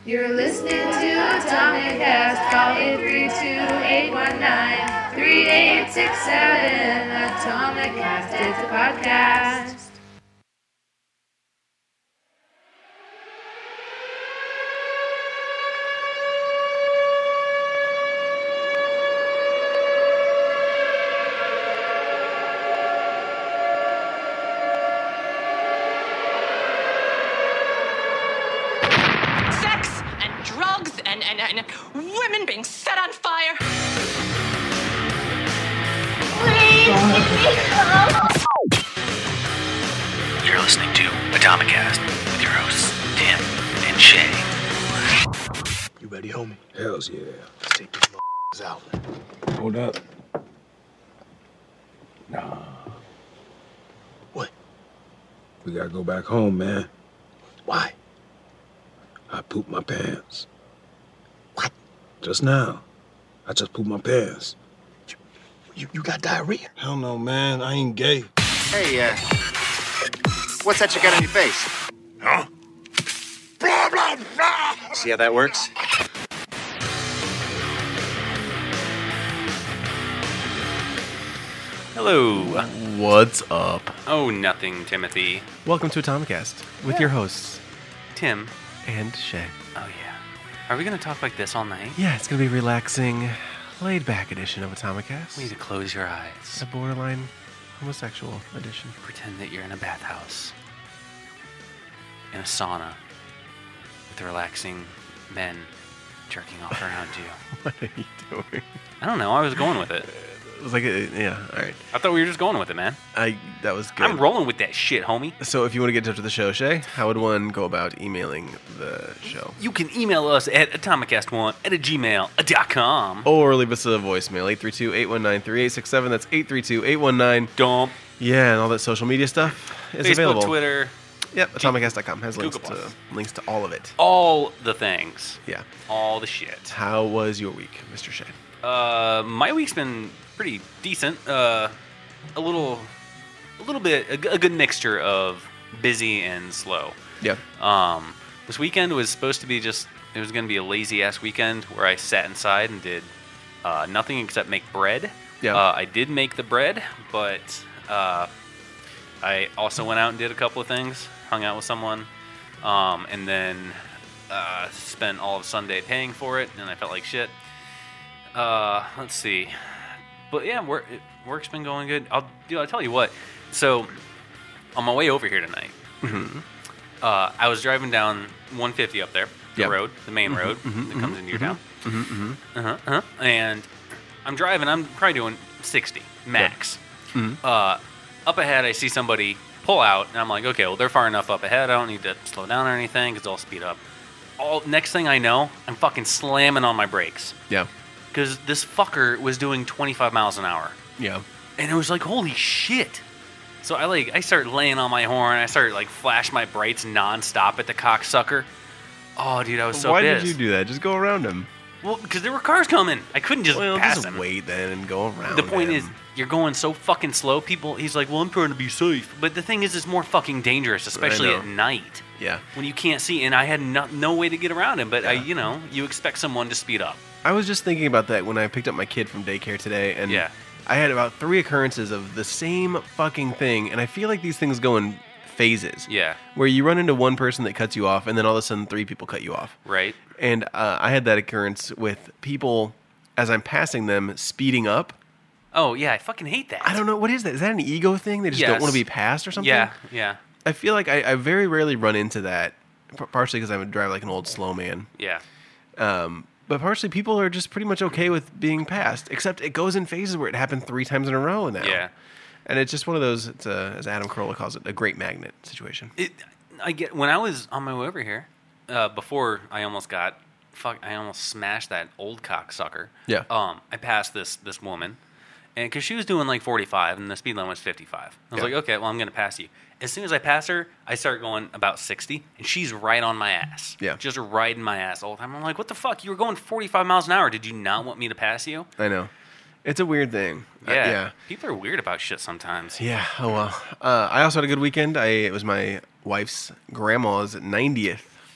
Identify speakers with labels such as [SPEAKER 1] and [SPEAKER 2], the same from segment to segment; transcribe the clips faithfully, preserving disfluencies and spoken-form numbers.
[SPEAKER 1] You're listening to Atomic Cast. Call it three two eight one nine three eight six seven. Atomic Cast, it's a podcast.
[SPEAKER 2] And, and, and women being set on fire.
[SPEAKER 3] You're listening to Atomic Cast with your hosts, Tim and Shay.
[SPEAKER 4] You ready, homie?
[SPEAKER 5] Hells yeah.
[SPEAKER 4] Let's take these motherfuckers out.
[SPEAKER 5] Hold up. Nah.
[SPEAKER 4] What?
[SPEAKER 5] We gotta go back home, man.
[SPEAKER 4] Why?
[SPEAKER 5] I pooped my pants.
[SPEAKER 4] What?
[SPEAKER 5] Just now. I just pooped my pants.
[SPEAKER 4] You, you, you got diarrhea?
[SPEAKER 5] Hell no, man. I ain't gay.
[SPEAKER 6] Hey, uh, what's that you got on your face?
[SPEAKER 4] Huh? Blah, blah, blah.
[SPEAKER 6] See how that works?
[SPEAKER 7] Hello.
[SPEAKER 8] What's up?
[SPEAKER 7] Oh, nothing, Timothy.
[SPEAKER 8] Welcome to Atomicast with
[SPEAKER 7] Yeah.
[SPEAKER 8] your hosts,
[SPEAKER 7] Tim.
[SPEAKER 8] and Shay.
[SPEAKER 7] Oh, yeah. Are we going to talk like this all night?
[SPEAKER 8] Yeah, it's going to be a relaxing, laid-back edition of Atomicast.
[SPEAKER 7] We need to close your eyes.
[SPEAKER 8] A borderline homosexual edition.
[SPEAKER 7] Pretend that you're in a bathhouse. In a sauna. With relaxing men jerking off around you.
[SPEAKER 8] What are you doing?
[SPEAKER 7] I don't know. I was going with it.
[SPEAKER 8] It was like, a, yeah, all right.
[SPEAKER 7] I thought we were just going with it, man.
[SPEAKER 8] I That was good.
[SPEAKER 7] I'm rolling with that shit, homie.
[SPEAKER 8] So if you want to get in touch with the show, Shay, how would one go about emailing the show?
[SPEAKER 7] You can email us at atomicast one at a gmail dot com.
[SPEAKER 8] Or leave us a voicemail, eight three two, eight one nine, three eight six seven. That's eight three two, eight one nine.
[SPEAKER 7] Dump.
[SPEAKER 8] Yeah, and all that social media stuff is
[SPEAKER 7] Facebook,
[SPEAKER 8] available.
[SPEAKER 7] Twitter,
[SPEAKER 8] Yep, atomicast dot com has links
[SPEAKER 7] Google
[SPEAKER 8] to
[SPEAKER 7] Plus.
[SPEAKER 8] links to all of it.
[SPEAKER 7] all the things.
[SPEAKER 8] Yeah.
[SPEAKER 7] All the shit.
[SPEAKER 8] How was your week, Mister Shay?
[SPEAKER 7] Uh, my week's been pretty decent. Uh, a little, a little bit, a, g- a good mixture of busy and slow.
[SPEAKER 8] Yeah.
[SPEAKER 7] Um, this weekend was supposed to be just, it was going to be a lazy ass weekend where I sat inside and did uh, nothing except make bread.
[SPEAKER 8] Yeah.
[SPEAKER 7] Uh, I did make the bread, but uh, I also went out and did a couple of things, hung out with someone, um, and then uh, spent all of Sunday paying for it, and I felt like shit. Uh, let's see. But yeah, work, work's been going good. I'll, dude, I'll tell you what. So, on my way over here tonight,
[SPEAKER 8] Mm-hmm.
[SPEAKER 7] uh, I was driving down one fifty up there, the
[SPEAKER 8] Yep.
[SPEAKER 7] road, the main
[SPEAKER 8] Mhm,
[SPEAKER 7] road
[SPEAKER 8] mhm,
[SPEAKER 7] that comes
[SPEAKER 8] mhm,
[SPEAKER 7] into your
[SPEAKER 8] mhm,
[SPEAKER 7] town.
[SPEAKER 8] Mm-hmm, mm-hmm.
[SPEAKER 7] Uh-huh, uh-huh. And I'm driving, I'm probably doing sixty, max.
[SPEAKER 8] Mhm.
[SPEAKER 7] Uh, up ahead, I see somebody pull out, and I'm like, okay, well, they're far enough up ahead. I don't need to slow down or anything, because I'll speed up. All Next thing I know, I'm fucking slamming on my brakes.
[SPEAKER 8] Yeah.
[SPEAKER 7] Because this fucker was doing twenty-five miles an hour.
[SPEAKER 8] Yeah.
[SPEAKER 7] And it was like, holy shit. So I like I start laying on my horn. I start like flash my brights nonstop at the cocksucker. Oh, dude, I was so
[SPEAKER 8] Why
[SPEAKER 7] pissed.
[SPEAKER 8] did you do that? Just go around him.
[SPEAKER 7] Well, because there were cars coming. I couldn't just
[SPEAKER 8] Well,
[SPEAKER 7] pass
[SPEAKER 8] just
[SPEAKER 7] him.
[SPEAKER 8] wait then and go around
[SPEAKER 7] The point
[SPEAKER 8] him.
[SPEAKER 7] is, you're going so fucking slow. People, he's like, well, I'm trying to be safe. But the thing is, it's more fucking dangerous, especially
[SPEAKER 8] know.
[SPEAKER 7] at night
[SPEAKER 8] Yeah.
[SPEAKER 7] when you can't see. And I had no, no way to get around him. But I,
[SPEAKER 8] Yeah.
[SPEAKER 7] you know, you expect someone to speed up.
[SPEAKER 8] I was just thinking about that when I picked up my kid from daycare today, and
[SPEAKER 7] Yeah.
[SPEAKER 8] I had about three occurrences of the same fucking thing, and I feel like these things go in phases.
[SPEAKER 7] Yeah.
[SPEAKER 8] Where you run into one person that cuts you off, and then all of a sudden three people cut you off.
[SPEAKER 7] Right.
[SPEAKER 8] And uh, I had that occurrence with people, as I'm passing them, speeding up.
[SPEAKER 7] Oh yeah, I fucking hate that.
[SPEAKER 8] I don't know, what is that? Is that an ego thing? They just don't
[SPEAKER 7] Yes.
[SPEAKER 8] want to be passed or something?
[SPEAKER 7] Yeah. Yeah.
[SPEAKER 8] I feel like I, I very rarely run into that, p- partially because I would drive like an old slow man.
[SPEAKER 7] Yeah.
[SPEAKER 8] Um, but partially people are just pretty much okay with being passed, except it goes in phases where it happened three times in a row now.
[SPEAKER 7] Yeah.
[SPEAKER 8] And it's just one of those, it's a, as Adam Carolla calls it, a great magnet situation.
[SPEAKER 7] It, I get when I was on my way over here, uh, before I almost got, fuck, I almost smashed that old cocksucker.
[SPEAKER 8] Yeah.
[SPEAKER 7] Um, I passed this this woman, and because she was doing like forty-five, and the speed limit was fifty-five. I was
[SPEAKER 8] Yeah.
[SPEAKER 7] like, okay, well, I'm gonna pass you. As soon as I pass her, I start going about sixty, and she's right on my ass.
[SPEAKER 8] Yeah.
[SPEAKER 7] Just riding my ass all the time. I'm like, what the fuck? You were going forty-five miles an hour. Did you not want me to pass you?
[SPEAKER 8] I know. It's a weird thing.
[SPEAKER 7] Yeah.
[SPEAKER 8] Uh, yeah.
[SPEAKER 7] People are weird about shit sometimes.
[SPEAKER 8] Yeah. Oh, well. Uh, I also had a good weekend. I, it was my wife's grandma's ninetieth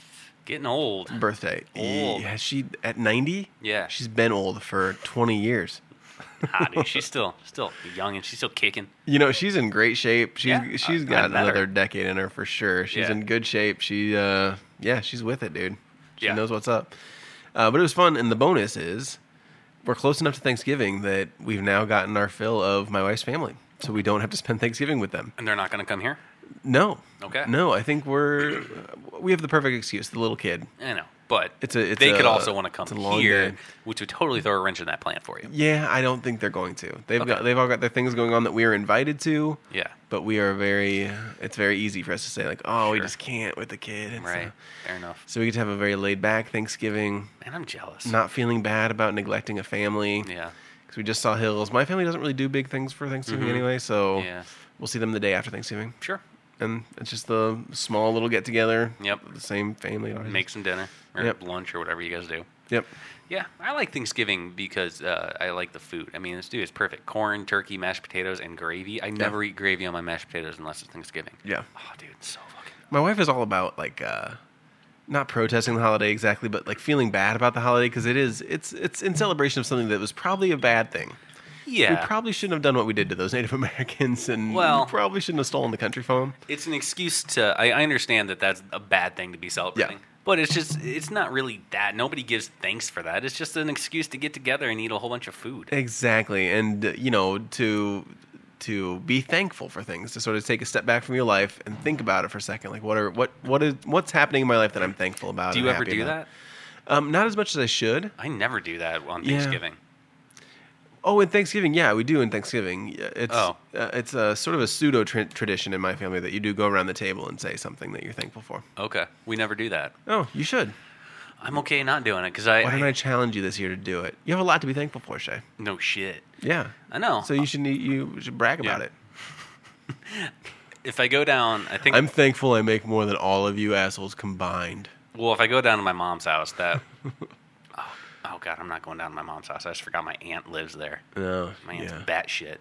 [SPEAKER 7] Getting old.
[SPEAKER 8] birthday.
[SPEAKER 7] Old.
[SPEAKER 8] Yeah, she at ninety?
[SPEAKER 7] Yeah.
[SPEAKER 8] She's been old for twenty years.
[SPEAKER 7] Ah, dude, she's still still young and she's still kicking.
[SPEAKER 8] You know, she's in great shape. She's
[SPEAKER 7] Yeah,
[SPEAKER 8] she's
[SPEAKER 7] I-
[SPEAKER 8] got
[SPEAKER 7] I met
[SPEAKER 8] another
[SPEAKER 7] her.
[SPEAKER 8] decade in her for sure. She's
[SPEAKER 7] Yeah.
[SPEAKER 8] in good shape. She uh yeah, she's with it, dude. She
[SPEAKER 7] Yeah.
[SPEAKER 8] knows what's up. Uh, but it was fun, and the bonus is we're close enough to Thanksgiving that we've now gotten our fill of my wife's family. So we don't have to spend Thanksgiving with them.
[SPEAKER 7] And they're not going to come here?
[SPEAKER 8] No.
[SPEAKER 7] Okay.
[SPEAKER 8] No, I think we're we have the perfect excuse, the little kid.
[SPEAKER 7] I know. But
[SPEAKER 8] It's a- it's
[SPEAKER 7] they could
[SPEAKER 8] a-
[SPEAKER 7] also want to come
[SPEAKER 8] it's a long
[SPEAKER 7] here,
[SPEAKER 8] day.
[SPEAKER 7] which would totally throw a wrench in that plan for you.
[SPEAKER 8] Yeah, I don't think they're going to. They've
[SPEAKER 7] Okay.
[SPEAKER 8] got they've all got their things going on that we are invited to.
[SPEAKER 7] Yeah.
[SPEAKER 8] But we are very it's very easy for us to say like, "Oh, we
[SPEAKER 7] Sure.
[SPEAKER 8] just can't with the kid." And
[SPEAKER 7] Right.
[SPEAKER 8] So,
[SPEAKER 7] Fair enough.
[SPEAKER 8] so we get to have a very laid back Thanksgiving,
[SPEAKER 7] Man, I'm jealous.
[SPEAKER 8] not feeling bad about neglecting a family.
[SPEAKER 7] Yeah.
[SPEAKER 8] Cuz we just saw Hills. My family doesn't really do big things for Thanksgiving anyway, so
[SPEAKER 7] Yeah.
[SPEAKER 8] we'll see them the day after Thanksgiving.
[SPEAKER 7] Sure.
[SPEAKER 8] And it's just the small little get together.
[SPEAKER 7] Yep.
[SPEAKER 8] The same family. always.
[SPEAKER 7] Make some dinner or
[SPEAKER 8] Yep.
[SPEAKER 7] lunch or whatever you guys do.
[SPEAKER 8] Yep.
[SPEAKER 7] Yeah, I like Thanksgiving because uh, I like the food. I mean, this dude is perfect. Corn, turkey, mashed potatoes, and gravy. I never eat gravy on my mashed potatoes unless it's Thanksgiving.
[SPEAKER 8] Yeah.
[SPEAKER 7] Oh, dude, it's so fucking...
[SPEAKER 8] My wife is all about like uh not protesting the holiday exactly, but like feeling bad about the holiday because it is it's it's in celebration of something that was probably a bad thing.
[SPEAKER 7] Yeah.
[SPEAKER 8] We probably shouldn't have done what we did to those Native Americans, and
[SPEAKER 7] Well-
[SPEAKER 8] we probably shouldn't have stolen the country from them.
[SPEAKER 7] It's an excuse to... I, I understand that that's a bad thing to be celebrating.
[SPEAKER 8] Yeah.
[SPEAKER 7] But it's just... It's not really that. Nobody gives thanks for that. It's just an excuse to get together and eat a whole bunch of food.
[SPEAKER 8] Exactly, and uh, you know to to be thankful for things, to sort of take a step back from your life and think about it for a second. Like, what are what what is what's happening in my life that I'm thankful about?
[SPEAKER 7] Do
[SPEAKER 8] and
[SPEAKER 7] you ever
[SPEAKER 8] happy
[SPEAKER 7] do
[SPEAKER 8] about?
[SPEAKER 7] that?
[SPEAKER 8] Um, not as much as I should.
[SPEAKER 7] I never do that on
[SPEAKER 8] Yeah.
[SPEAKER 7] Thanksgiving.
[SPEAKER 8] Oh, in Thanksgiving, yeah, we do in Thanksgiving. Yeah, It's
[SPEAKER 7] Oh.
[SPEAKER 8] uh, it's a sort of a pseudo tra- tradition in my family that you do go around the table and say something that you're thankful for.
[SPEAKER 7] Okay. We never do that.
[SPEAKER 8] Oh, you should.
[SPEAKER 7] I'm okay not doing it because I...
[SPEAKER 8] Why don't
[SPEAKER 7] I
[SPEAKER 8] I challenge you this year to do it? You have a lot to be thankful for, Shay.
[SPEAKER 7] no shit.
[SPEAKER 8] Yeah,
[SPEAKER 7] I know.
[SPEAKER 8] so you should need, you should brag about
[SPEAKER 7] Yeah.
[SPEAKER 8] it.
[SPEAKER 7] If I go down, I think...
[SPEAKER 8] I'm thankful I make more than all of you assholes combined.
[SPEAKER 7] Well, if I go down to my mom's house, that... oh, oh, God, I'm not going down to my mom's house. I just forgot my aunt lives there.
[SPEAKER 8] No,
[SPEAKER 7] My aunt's
[SPEAKER 8] yeah.
[SPEAKER 7] batshit.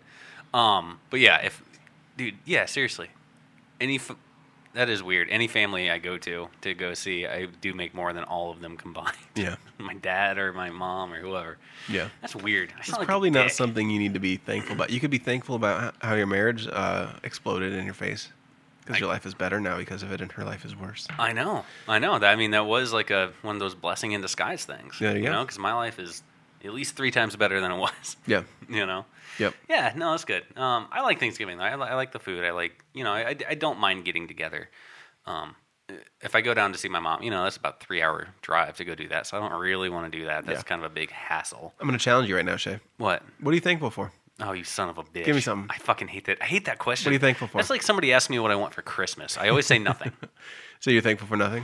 [SPEAKER 7] Um, but yeah, if... Dude, yeah, seriously. Any... F- that is weird. Any family I go to to go see, I do make more than all of them combined.
[SPEAKER 8] Yeah,
[SPEAKER 7] My dad or my mom or whoever.
[SPEAKER 8] yeah.
[SPEAKER 7] That's weird. I
[SPEAKER 8] It's
[SPEAKER 7] sound like a
[SPEAKER 8] probably not
[SPEAKER 7] dick.
[SPEAKER 8] something you need to be thankful about. You could be thankful about h- how your marriage uh, exploded in your face because
[SPEAKER 7] I-
[SPEAKER 8] your life is better now because of it, and her life is worse.
[SPEAKER 7] I know, I know. That I mean, that was like a one of those blessing in disguise things.
[SPEAKER 8] There you go.
[SPEAKER 7] know, because my life is at least three times better than it was.
[SPEAKER 8] Yeah.
[SPEAKER 7] You know.
[SPEAKER 8] Yep.
[SPEAKER 7] Yeah. No, that's good. Um, I like Thanksgiving. I, li- I like the food. I like you know. I, I don't mind getting together. Um, if I go down to see my mom, you know, that's about a three hour drive to go do that. So I don't really want to do that. That's
[SPEAKER 8] Yeah.
[SPEAKER 7] kind of a big hassle.
[SPEAKER 8] I'm going to challenge you right now, Shay.
[SPEAKER 7] What?
[SPEAKER 8] What are you thankful for?
[SPEAKER 7] Oh, you son of a bitch.
[SPEAKER 8] Give me something.
[SPEAKER 7] I fucking hate that. I hate that question.
[SPEAKER 8] What are you thankful for?
[SPEAKER 7] That's like somebody asked me what I want for Christmas. I always say nothing.
[SPEAKER 8] So you're thankful for nothing?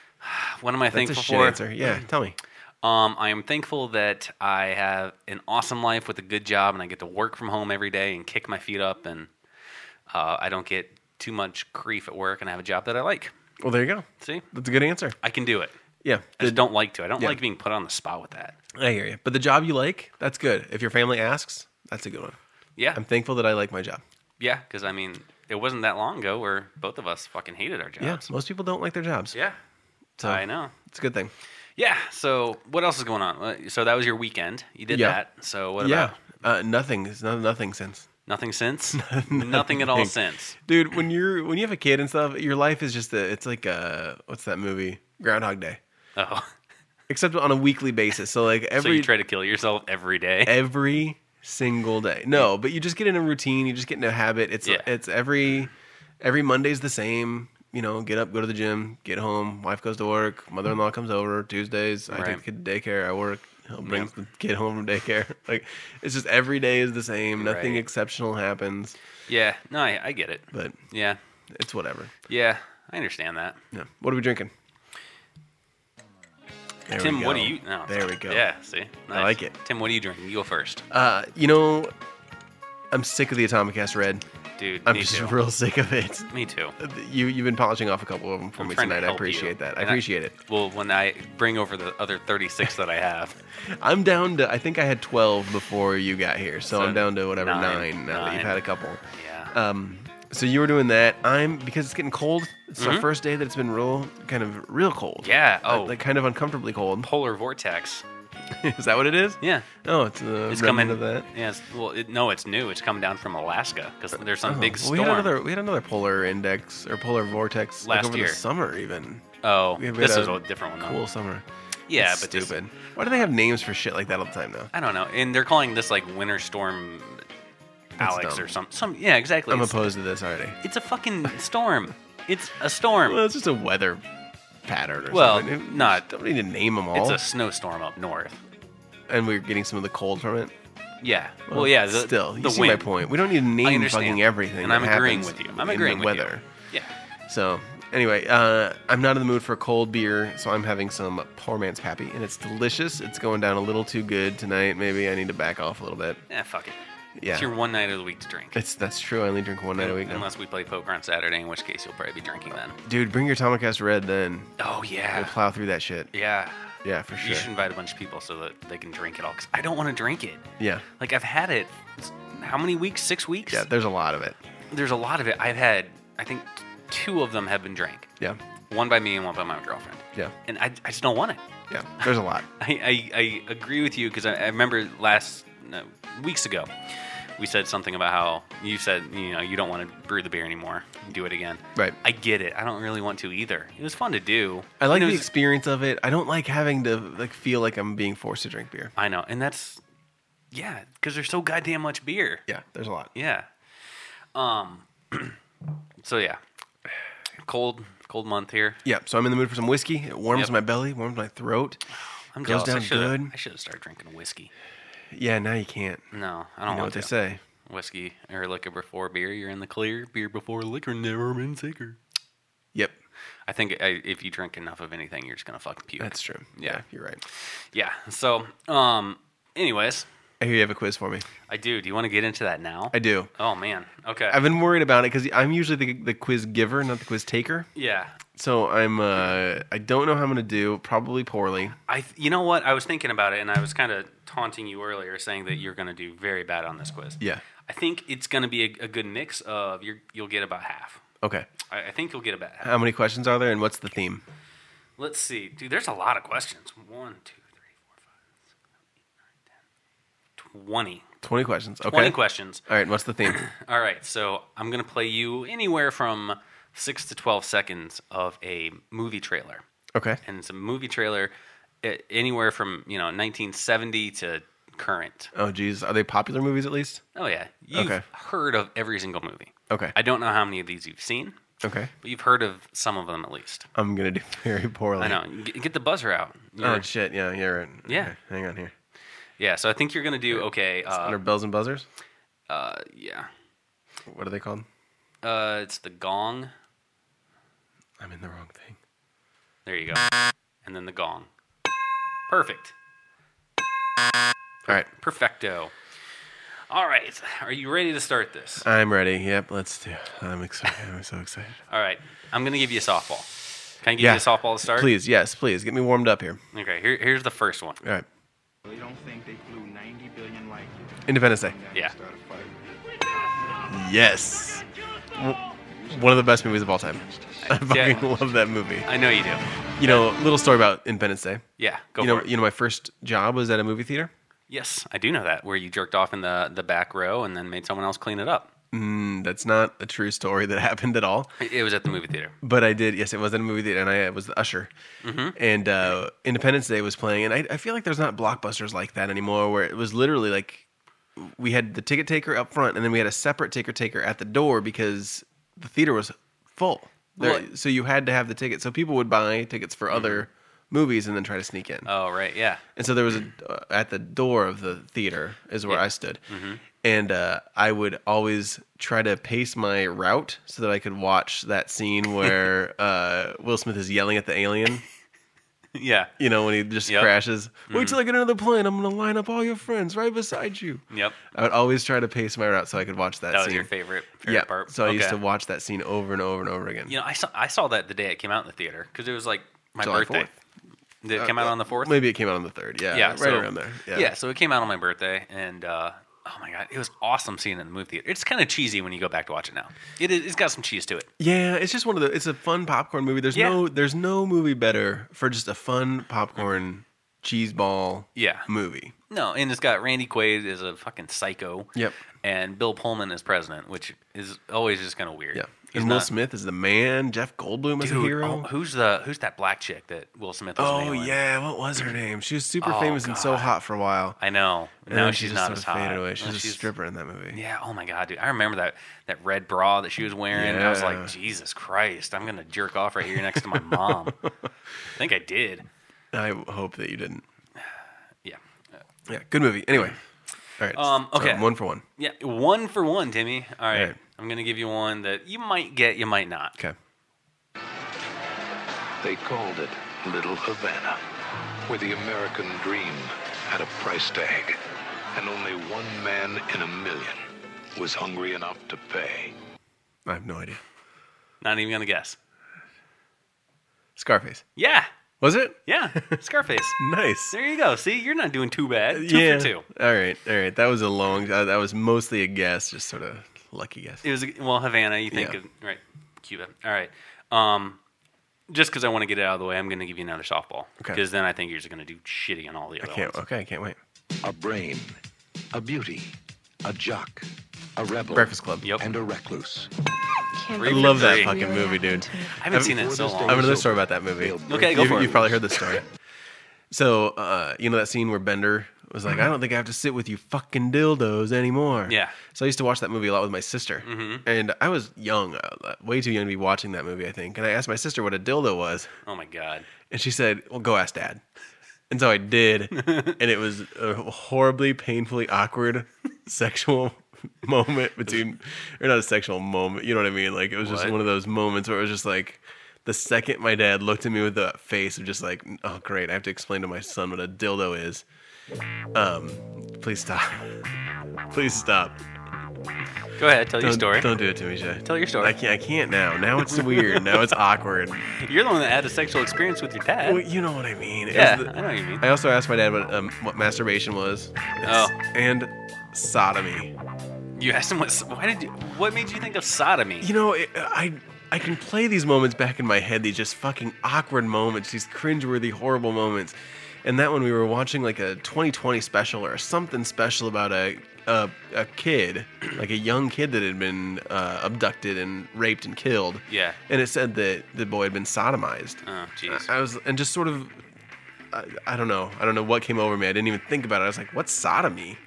[SPEAKER 7] What am I
[SPEAKER 8] That's
[SPEAKER 7] thankful
[SPEAKER 8] a shit
[SPEAKER 7] for?
[SPEAKER 8] answer. Yeah, tell me.
[SPEAKER 7] Um, I am thankful that I have an awesome life with a good job, and I get to work from home every day and kick my feet up, and uh, I don't get too much grief at work, and I have a job that I like.
[SPEAKER 8] Well, there you go.
[SPEAKER 7] See,
[SPEAKER 8] That's a good answer.
[SPEAKER 7] I can do it.
[SPEAKER 8] Yeah.
[SPEAKER 7] I just don't like to. I don't
[SPEAKER 8] yeah.
[SPEAKER 7] like being put on the spot with that.
[SPEAKER 8] I hear you. But the job you like, that's good. If your family asks, that's a good one.
[SPEAKER 7] Yeah,
[SPEAKER 8] I'm thankful that I like my job.
[SPEAKER 7] yeah, because I mean, it wasn't that long ago where both of us fucking hated our
[SPEAKER 8] Yeah,
[SPEAKER 7] jobs.
[SPEAKER 8] most people don't like their jobs.
[SPEAKER 7] Yeah,
[SPEAKER 8] So
[SPEAKER 7] I know.
[SPEAKER 8] It's a good thing.
[SPEAKER 7] Yeah. So what else is going on? Uh, So that was your weekend. You did
[SPEAKER 8] Yeah.
[SPEAKER 7] that. So what
[SPEAKER 8] yeah.
[SPEAKER 7] about
[SPEAKER 8] Uh, nothing. It's not, nothing since.
[SPEAKER 7] nothing since? Nothing at all
[SPEAKER 8] Nothing.
[SPEAKER 7] since.
[SPEAKER 8] Dude, when you're when you have a kid and stuff, your life is just a, it's like a, what's that movie? Groundhog Day.
[SPEAKER 7] Oh,
[SPEAKER 8] Except on a weekly basis. So like
[SPEAKER 7] so
[SPEAKER 8] every
[SPEAKER 7] you try to kill yourself every day?
[SPEAKER 8] every single day. No, but you just get in a routine, you just get into a habit. It's
[SPEAKER 7] Yeah.
[SPEAKER 8] it's every every Monday's the same. You know, get up, go to the gym, get home, wife goes to work, mother-in-law comes over. Tuesdays, I
[SPEAKER 7] Right.
[SPEAKER 8] take the kid to daycare, I work, he'll bring
[SPEAKER 7] Yep.
[SPEAKER 8] the kid home from daycare. Like it's just every day is the same. Nothing
[SPEAKER 7] Right.
[SPEAKER 8] exceptional happens.
[SPEAKER 7] Yeah. No, I, I get it.
[SPEAKER 8] But
[SPEAKER 7] Yeah.
[SPEAKER 8] it's whatever.
[SPEAKER 7] Yeah. I understand that.
[SPEAKER 8] Yeah. What are we drinking? There
[SPEAKER 7] Tim,
[SPEAKER 8] we
[SPEAKER 7] what do
[SPEAKER 8] go.
[SPEAKER 7] you? No,
[SPEAKER 8] There we go.
[SPEAKER 7] Yeah. See,
[SPEAKER 8] I like it.
[SPEAKER 7] Tim, what are you drinking? You go first,
[SPEAKER 8] Uh, you know, I'm sick of the Atomicast Red.
[SPEAKER 7] dude.
[SPEAKER 8] I'm
[SPEAKER 7] me
[SPEAKER 8] just
[SPEAKER 7] too.
[SPEAKER 8] real sick of it.
[SPEAKER 7] Me too.
[SPEAKER 8] You you've been polishing off a couple of them for
[SPEAKER 7] I'm
[SPEAKER 8] me
[SPEAKER 7] trying to
[SPEAKER 8] tonight. I
[SPEAKER 7] help
[SPEAKER 8] appreciate
[SPEAKER 7] you.
[SPEAKER 8] that. I
[SPEAKER 7] And
[SPEAKER 8] appreciate it.
[SPEAKER 7] Well, when I bring over the other thirty-six that I have,
[SPEAKER 8] I'm down to. I think I had twelve before you got here, so,
[SPEAKER 7] So
[SPEAKER 8] I'm down to whatever
[SPEAKER 7] nine,
[SPEAKER 8] nine, now that
[SPEAKER 7] nine.
[SPEAKER 8] you've had a couple.
[SPEAKER 7] yeah,
[SPEAKER 8] Um, So you were doing that. I'm because it's getting cold. It's
[SPEAKER 7] Mhm.
[SPEAKER 8] our first day that it's been real, kind of real cold.
[SPEAKER 7] Yeah.
[SPEAKER 8] Uh,
[SPEAKER 7] Oh,
[SPEAKER 8] like kind of uncomfortably cold.
[SPEAKER 7] polar vortex.
[SPEAKER 8] Is that what it is?
[SPEAKER 7] Yeah.
[SPEAKER 8] Oh, it's a
[SPEAKER 7] It's
[SPEAKER 8] remnant
[SPEAKER 7] coming.
[SPEAKER 8] of that.
[SPEAKER 7] Yeah. It's, well, it, no, it's new. It's coming down from Alaska because there's some
[SPEAKER 8] Oh,
[SPEAKER 7] big
[SPEAKER 8] well,
[SPEAKER 7] storm.
[SPEAKER 8] we had another we had another polar index or polar vortex like,
[SPEAKER 7] Last
[SPEAKER 8] over
[SPEAKER 7] year.
[SPEAKER 8] the summer even.
[SPEAKER 7] oh,
[SPEAKER 8] We had
[SPEAKER 7] this
[SPEAKER 8] a
[SPEAKER 7] is a different one. Though.
[SPEAKER 8] Cool summer.
[SPEAKER 7] Yeah,
[SPEAKER 8] It's
[SPEAKER 7] but this-
[SPEAKER 8] stupid. Why do they have names for shit like that all the time now?
[SPEAKER 7] I don't know. And they're calling this like winter storm
[SPEAKER 8] That's
[SPEAKER 7] Alex
[SPEAKER 8] dumb.
[SPEAKER 7] or some some. Yeah, exactly.
[SPEAKER 8] I'm
[SPEAKER 7] It's-
[SPEAKER 8] opposed to this already.
[SPEAKER 7] It's a fucking storm. It's a storm.
[SPEAKER 8] Well, it's just a weather pattern or
[SPEAKER 7] Well,
[SPEAKER 8] something. It-
[SPEAKER 7] not-
[SPEAKER 8] Don't need to name them all.
[SPEAKER 7] It's a snowstorm up north.
[SPEAKER 8] and we're getting some of the cold from it.
[SPEAKER 7] Yeah. Well, yeah. The,
[SPEAKER 8] still, you
[SPEAKER 7] the
[SPEAKER 8] see
[SPEAKER 7] wind.
[SPEAKER 8] my point. We don't need to
[SPEAKER 7] I
[SPEAKER 8] name
[SPEAKER 7] understand.
[SPEAKER 8] fucking everything.
[SPEAKER 7] And
[SPEAKER 8] that
[SPEAKER 7] I'm agreeing
[SPEAKER 8] happens
[SPEAKER 7] with you. I'm
[SPEAKER 8] in
[SPEAKER 7] agreeing
[SPEAKER 8] the
[SPEAKER 7] with
[SPEAKER 8] weather.
[SPEAKER 7] you. Yeah.
[SPEAKER 8] So anyway, uh, I'm not in the mood for cold beer, so I'm having some Poor Man's Pappy, and it's delicious. It's going down a little too good tonight. Maybe I need to back off a little bit.
[SPEAKER 7] Yeah. Fuck it.
[SPEAKER 8] Yeah,
[SPEAKER 7] It's your one night of the week to drink.
[SPEAKER 8] it's that's true. I only drink one night a week now.
[SPEAKER 7] Unless we play poker on Saturday, in which case you'll probably be drinking then.
[SPEAKER 8] Dude, bring your Tomacast Red then.
[SPEAKER 7] Oh
[SPEAKER 8] We'll
[SPEAKER 7] yeah.
[SPEAKER 8] plow through that shit.
[SPEAKER 7] Yeah.
[SPEAKER 8] Yeah, for sure.
[SPEAKER 7] You should invite a bunch of people so that they can drink it all. Cause I don't want to drink it.
[SPEAKER 8] Yeah,
[SPEAKER 7] Like I've had it. How many weeks? Six weeks.
[SPEAKER 8] yeah. There's a lot of it.
[SPEAKER 7] There's a lot of it. I've had. I think two of them have been drank.
[SPEAKER 8] Yeah,
[SPEAKER 7] One by me and one by my girlfriend.
[SPEAKER 8] yeah,
[SPEAKER 7] And I, I just don't want it.
[SPEAKER 8] yeah. There's a lot.
[SPEAKER 7] I, I, I agree with you because I, I remember last no, weeks ago we said something about how you said you know you don't want to brew the beer anymore, do it again.
[SPEAKER 8] Right.
[SPEAKER 7] I get it. I don't really want to either. It was fun to do.
[SPEAKER 8] I like
[SPEAKER 7] And it
[SPEAKER 8] the
[SPEAKER 7] was-
[SPEAKER 8] experience of it. I don't like having to like feel like I'm being forced to drink beer.
[SPEAKER 7] I know, and that's yeah, because there's so goddamn much beer.
[SPEAKER 8] Yeah, there's a lot.
[SPEAKER 7] Yeah. Um. So yeah, cold cold month here.
[SPEAKER 8] Yeah, so I'm in the mood for some whiskey. It warms
[SPEAKER 7] Yep.
[SPEAKER 8] my belly, warms my throat.
[SPEAKER 7] I'm
[SPEAKER 8] Goes
[SPEAKER 7] jealous. I
[SPEAKER 8] down
[SPEAKER 7] should
[SPEAKER 8] good.
[SPEAKER 7] I should have started drinking whiskey.
[SPEAKER 8] Yeah, now you can't.
[SPEAKER 7] No, I
[SPEAKER 8] You
[SPEAKER 7] don't
[SPEAKER 8] know
[SPEAKER 7] want
[SPEAKER 8] what
[SPEAKER 7] to.
[SPEAKER 8] they say.
[SPEAKER 7] Whiskey or liquor before beer, you're in the clear. Beer before liquor, never been sicker.
[SPEAKER 8] Yep,
[SPEAKER 7] I think I, if you drink enough of anything, you're just gonna fucking puke.
[SPEAKER 8] that's true.
[SPEAKER 7] Yeah.
[SPEAKER 8] you're right.
[SPEAKER 7] Yeah. So, um, anyways,
[SPEAKER 8] I hear you have a quiz for me.
[SPEAKER 7] I do. Do you want to get into that now?
[SPEAKER 8] I do.
[SPEAKER 7] Oh man. Okay.
[SPEAKER 8] I've been worried about it because I'm usually the, the quiz giver, not the quiz taker.
[SPEAKER 7] yeah.
[SPEAKER 8] So I'm, uh, I don't know how I'm going to do. Probably poorly.
[SPEAKER 7] I. You know what? I was thinking about it, and I was kind of taunting you earlier, saying that you're gonna do very bad on this quiz.
[SPEAKER 8] Yeah.
[SPEAKER 7] I think it's gonna be a, a good mix of you're, you'll get about half.
[SPEAKER 8] Okay.
[SPEAKER 7] I, I think you'll get about half.
[SPEAKER 8] How many questions are there, and what's the theme?
[SPEAKER 7] Let's see, dude. There's a lot of questions. One, two, three, four, five, six, seven, eight, nine, ten, twenty.
[SPEAKER 8] Twenty questions. Okay.
[SPEAKER 7] Twenty questions.
[SPEAKER 8] All right. and What's the theme?
[SPEAKER 7] All right, so I'm gonna play you anywhere from six to twelve seconds of a movie trailer,
[SPEAKER 8] Okay.
[SPEAKER 7] and it's a movie trailer eh, anywhere from you know nineteen seventy to current.
[SPEAKER 8] Oh, geez. Are they popular movies at least?
[SPEAKER 7] Oh yeah, you've
[SPEAKER 8] Okay.
[SPEAKER 7] heard of every single movie.
[SPEAKER 8] Okay.
[SPEAKER 7] I don't know how many of these you've seen,
[SPEAKER 8] Okay.
[SPEAKER 7] but you've heard of some of them at least.
[SPEAKER 8] I'm gonna do very poorly.
[SPEAKER 7] I know. Get, get the buzzer out.
[SPEAKER 8] Oh
[SPEAKER 7] You're-
[SPEAKER 8] shit! Yeah, you're right.
[SPEAKER 7] Yeah.
[SPEAKER 8] Okay, hang on here.
[SPEAKER 7] yeah. So I think you're gonna do okay.
[SPEAKER 8] It's under
[SPEAKER 7] Uh,
[SPEAKER 8] bells and buzzers.
[SPEAKER 7] uh, yeah.
[SPEAKER 8] What are they called?
[SPEAKER 7] Uh, it's the gong.
[SPEAKER 8] I'm in the wrong thing.
[SPEAKER 7] There you go. And then the gong. Perfect.
[SPEAKER 8] All right.
[SPEAKER 7] Perfecto. All right. Are you ready to start this?
[SPEAKER 8] I'm ready. Yep. Let's do. I'm excited. I'm so excited.
[SPEAKER 7] All right. I'm going to give you a softball. Can I give
[SPEAKER 8] Yeah.
[SPEAKER 7] you a softball to start?
[SPEAKER 8] Please, yes, please get me warmed up here.
[SPEAKER 7] Okay. Here, here's the first one.
[SPEAKER 8] All right.
[SPEAKER 9] They don't think they flew ninety billion light years.
[SPEAKER 8] Independence Day.
[SPEAKER 7] Yeah.
[SPEAKER 9] Start a fight.
[SPEAKER 8] Yes. W- One of the best movies of all time. I fucking
[SPEAKER 7] Yeah.
[SPEAKER 8] love that movie.
[SPEAKER 7] I know you do.
[SPEAKER 8] You know, little story about Independence Day.
[SPEAKER 7] Yeah. Go
[SPEAKER 8] You
[SPEAKER 7] for
[SPEAKER 8] know,
[SPEAKER 7] it.
[SPEAKER 8] you know, my first job was at a movie theater.
[SPEAKER 7] Yes, I do know that. Where you jerked off in the, the back row and then made someone else clean it up.
[SPEAKER 8] Mm, that's not a true story that happened at all.
[SPEAKER 7] It, it was at the movie theater.
[SPEAKER 8] But I did, yes, it was in a movie theater, and I was the usher.
[SPEAKER 7] Mm-hmm.
[SPEAKER 8] And uh, Independence Day was playing, and I, I feel like there's not blockbusters like that anymore, where it was literally like we had the ticket taker up front, and then we had a separate ticket taker at the door because the theater was full. There,
[SPEAKER 7] Well-
[SPEAKER 8] so you had to have the ticket. So people would buy tickets for other movies and then try to sneak in.
[SPEAKER 7] Oh, right. Yeah.
[SPEAKER 8] And so there was a uh, at the door of the theater is where
[SPEAKER 7] Yeah.
[SPEAKER 8] I stood,
[SPEAKER 7] Mm-hmm.
[SPEAKER 8] and uh, I would always try to pace my route so that I could watch that scene where uh, Will Smith is yelling at the alien.
[SPEAKER 7] Yeah.
[SPEAKER 8] You know, when he just
[SPEAKER 7] Yep.
[SPEAKER 8] crashes. Wait till I get another plane. I'm going to line up all your friends right beside you.
[SPEAKER 7] Yep.
[SPEAKER 8] I would always try to pace my route so I could watch that,
[SPEAKER 7] That
[SPEAKER 8] scene.
[SPEAKER 7] was your favorite, favorite
[SPEAKER 8] Yeah.
[SPEAKER 7] part.
[SPEAKER 8] So I used
[SPEAKER 7] Okay.
[SPEAKER 8] to watch that scene over and over and over again.
[SPEAKER 7] You know, I saw I saw that the day it came out in the theater because it was like my
[SPEAKER 8] July
[SPEAKER 7] birthday.
[SPEAKER 8] fourth.
[SPEAKER 7] Did it come out on the fourth?
[SPEAKER 8] Maybe it came out on the third. Yeah,
[SPEAKER 7] Yeah,
[SPEAKER 8] right
[SPEAKER 7] so-
[SPEAKER 8] around there.
[SPEAKER 7] Yeah. so it came out on my birthday, and uh, Oh my god, it was awesome seeing it in the movie theater. It's kind of cheesy when you go back to watch it now. It is, it's got some cheese to it.
[SPEAKER 8] Yeah, it's just one of the. It's a fun popcorn movie. There's
[SPEAKER 7] Yeah.
[SPEAKER 8] no there's no movie better for just a fun popcorn cheese ball
[SPEAKER 7] Yeah.
[SPEAKER 8] movie.
[SPEAKER 7] No, and it's got Randy Quaid as a fucking psycho.
[SPEAKER 8] Yep.
[SPEAKER 7] And Bill Pullman as president, which is always just kind of weird.
[SPEAKER 8] Yeah.
[SPEAKER 7] He's
[SPEAKER 8] And Will
[SPEAKER 7] not-
[SPEAKER 8] Smith is the man. Jeff Goldblum is
[SPEAKER 7] Dude,
[SPEAKER 8] a hero.
[SPEAKER 7] oh, who's the who's that black chick that Will Smith was
[SPEAKER 8] Oh
[SPEAKER 7] nailing?
[SPEAKER 8] yeah, what was her name? She was super
[SPEAKER 7] Oh,
[SPEAKER 8] famous and so
[SPEAKER 7] God.
[SPEAKER 8] hot for a while.
[SPEAKER 7] I know.
[SPEAKER 8] And
[SPEAKER 7] Now
[SPEAKER 8] then
[SPEAKER 7] she's
[SPEAKER 8] she
[SPEAKER 7] not
[SPEAKER 8] just
[SPEAKER 7] as
[SPEAKER 8] sort of
[SPEAKER 7] hot.
[SPEAKER 8] faded away. She
[SPEAKER 7] Now
[SPEAKER 8] was a stripper in that movie.
[SPEAKER 7] Yeah. Oh my god, dude. I remember that that red bra that she was wearing. And I was
[SPEAKER 8] Yeah.
[SPEAKER 7] like, Jesus Christ, I'm gonna jerk off right here next to my mom. I think I did.
[SPEAKER 8] I hope that you didn't.
[SPEAKER 7] Yeah.
[SPEAKER 8] Yeah, good movie. Anyway, all right.
[SPEAKER 7] Um,
[SPEAKER 8] so
[SPEAKER 7] okay.
[SPEAKER 8] one for one.
[SPEAKER 7] Yeah. One for one, Timmy. All right.
[SPEAKER 8] All right.
[SPEAKER 7] I'm gonna give you one that you might get, you might not.
[SPEAKER 8] Okay.
[SPEAKER 10] They called it Little Havana, where the American dream had a price tag, and only one man in a million was hungry enough to pay.
[SPEAKER 8] I have no idea.
[SPEAKER 7] Not even gonna guess.
[SPEAKER 8] Scarface.
[SPEAKER 7] Yeah.
[SPEAKER 8] Was it?
[SPEAKER 7] Yeah. Scarface.
[SPEAKER 8] Nice.
[SPEAKER 7] There you go. See, you're not doing too bad. Two
[SPEAKER 8] yeah.
[SPEAKER 7] for two.
[SPEAKER 8] All right. All right. That was a long. Uh, that was mostly a guess, just sort of lucky guess.
[SPEAKER 7] It was well Havana. You think
[SPEAKER 8] Yeah.
[SPEAKER 7] of right, Cuba. All right. Um, just because I want to get it out of the way, I'm going to give you another softball.
[SPEAKER 8] Okay.
[SPEAKER 7] Because then I think you're just going to do shitty on all the
[SPEAKER 8] I
[SPEAKER 7] other
[SPEAKER 8] can't.
[SPEAKER 7] ones.
[SPEAKER 8] Okay, I can't wait.
[SPEAKER 10] A brain, a beauty, a jock, a rebel,
[SPEAKER 8] Breakfast Club.
[SPEAKER 7] Yep.
[SPEAKER 10] and a recluse.
[SPEAKER 8] I
[SPEAKER 7] Three for
[SPEAKER 8] love that
[SPEAKER 7] three.
[SPEAKER 8] fucking movie, dude.
[SPEAKER 7] I haven't seen it in so
[SPEAKER 8] I
[SPEAKER 7] long.
[SPEAKER 8] have another story about that movie.
[SPEAKER 7] Okay, go
[SPEAKER 8] you,
[SPEAKER 7] for it.
[SPEAKER 8] You've probably heard this story. So, uh, you know that scene where Bender was like, I don't think I have to sit with you fucking dildos anymore.
[SPEAKER 7] Yeah.
[SPEAKER 8] So I used to watch that movie a lot with my sister.
[SPEAKER 7] Mhm.
[SPEAKER 8] And I was young, uh, way too young to be watching that movie, I think. And I asked my sister what a dildo was.
[SPEAKER 7] Oh my god.
[SPEAKER 8] And she said, well, go ask Dad. And so I did. And it was a horribly, painfully awkward sexual moment between, or not a sexual moment, you know what I mean? Like, it was just
[SPEAKER 7] What?
[SPEAKER 8] one of those moments where it was just like, the second my dad looked at me with the face of just like, oh, great, I have to explain to my son what a dildo is. Um, please stop. Please stop.
[SPEAKER 7] Go ahead, tell
[SPEAKER 8] don't,
[SPEAKER 7] your story.
[SPEAKER 8] Don't do it to me, Jay.
[SPEAKER 7] Tell your story.
[SPEAKER 8] I can't. I can't now. Now it's weird. Now it's awkward.
[SPEAKER 7] You're the one that had a sexual experience with your dad.
[SPEAKER 8] Well, you know what I mean. It
[SPEAKER 7] Yeah,
[SPEAKER 8] was the-
[SPEAKER 7] I know what you mean.
[SPEAKER 8] I also asked my dad what um, what masturbation was.
[SPEAKER 7] Oh.
[SPEAKER 8] And sodomy.
[SPEAKER 7] You asked him what? Why did you? What made you think of sodomy?
[SPEAKER 8] You know, it, I I can play these moments back in my head. These just fucking awkward moments. These cringeworthy, horrible moments. And that one we were watching like a twenty twenty special or something special about a a, a kid, like a young kid that had been uh, abducted and raped and killed.
[SPEAKER 7] Yeah.
[SPEAKER 8] And it said that the boy had been sodomized.
[SPEAKER 7] Oh, jeez.
[SPEAKER 8] I was and just sort of, I, I don't know, I don't know what came over me. I didn't even think about it. I was like, "What's sodomy?"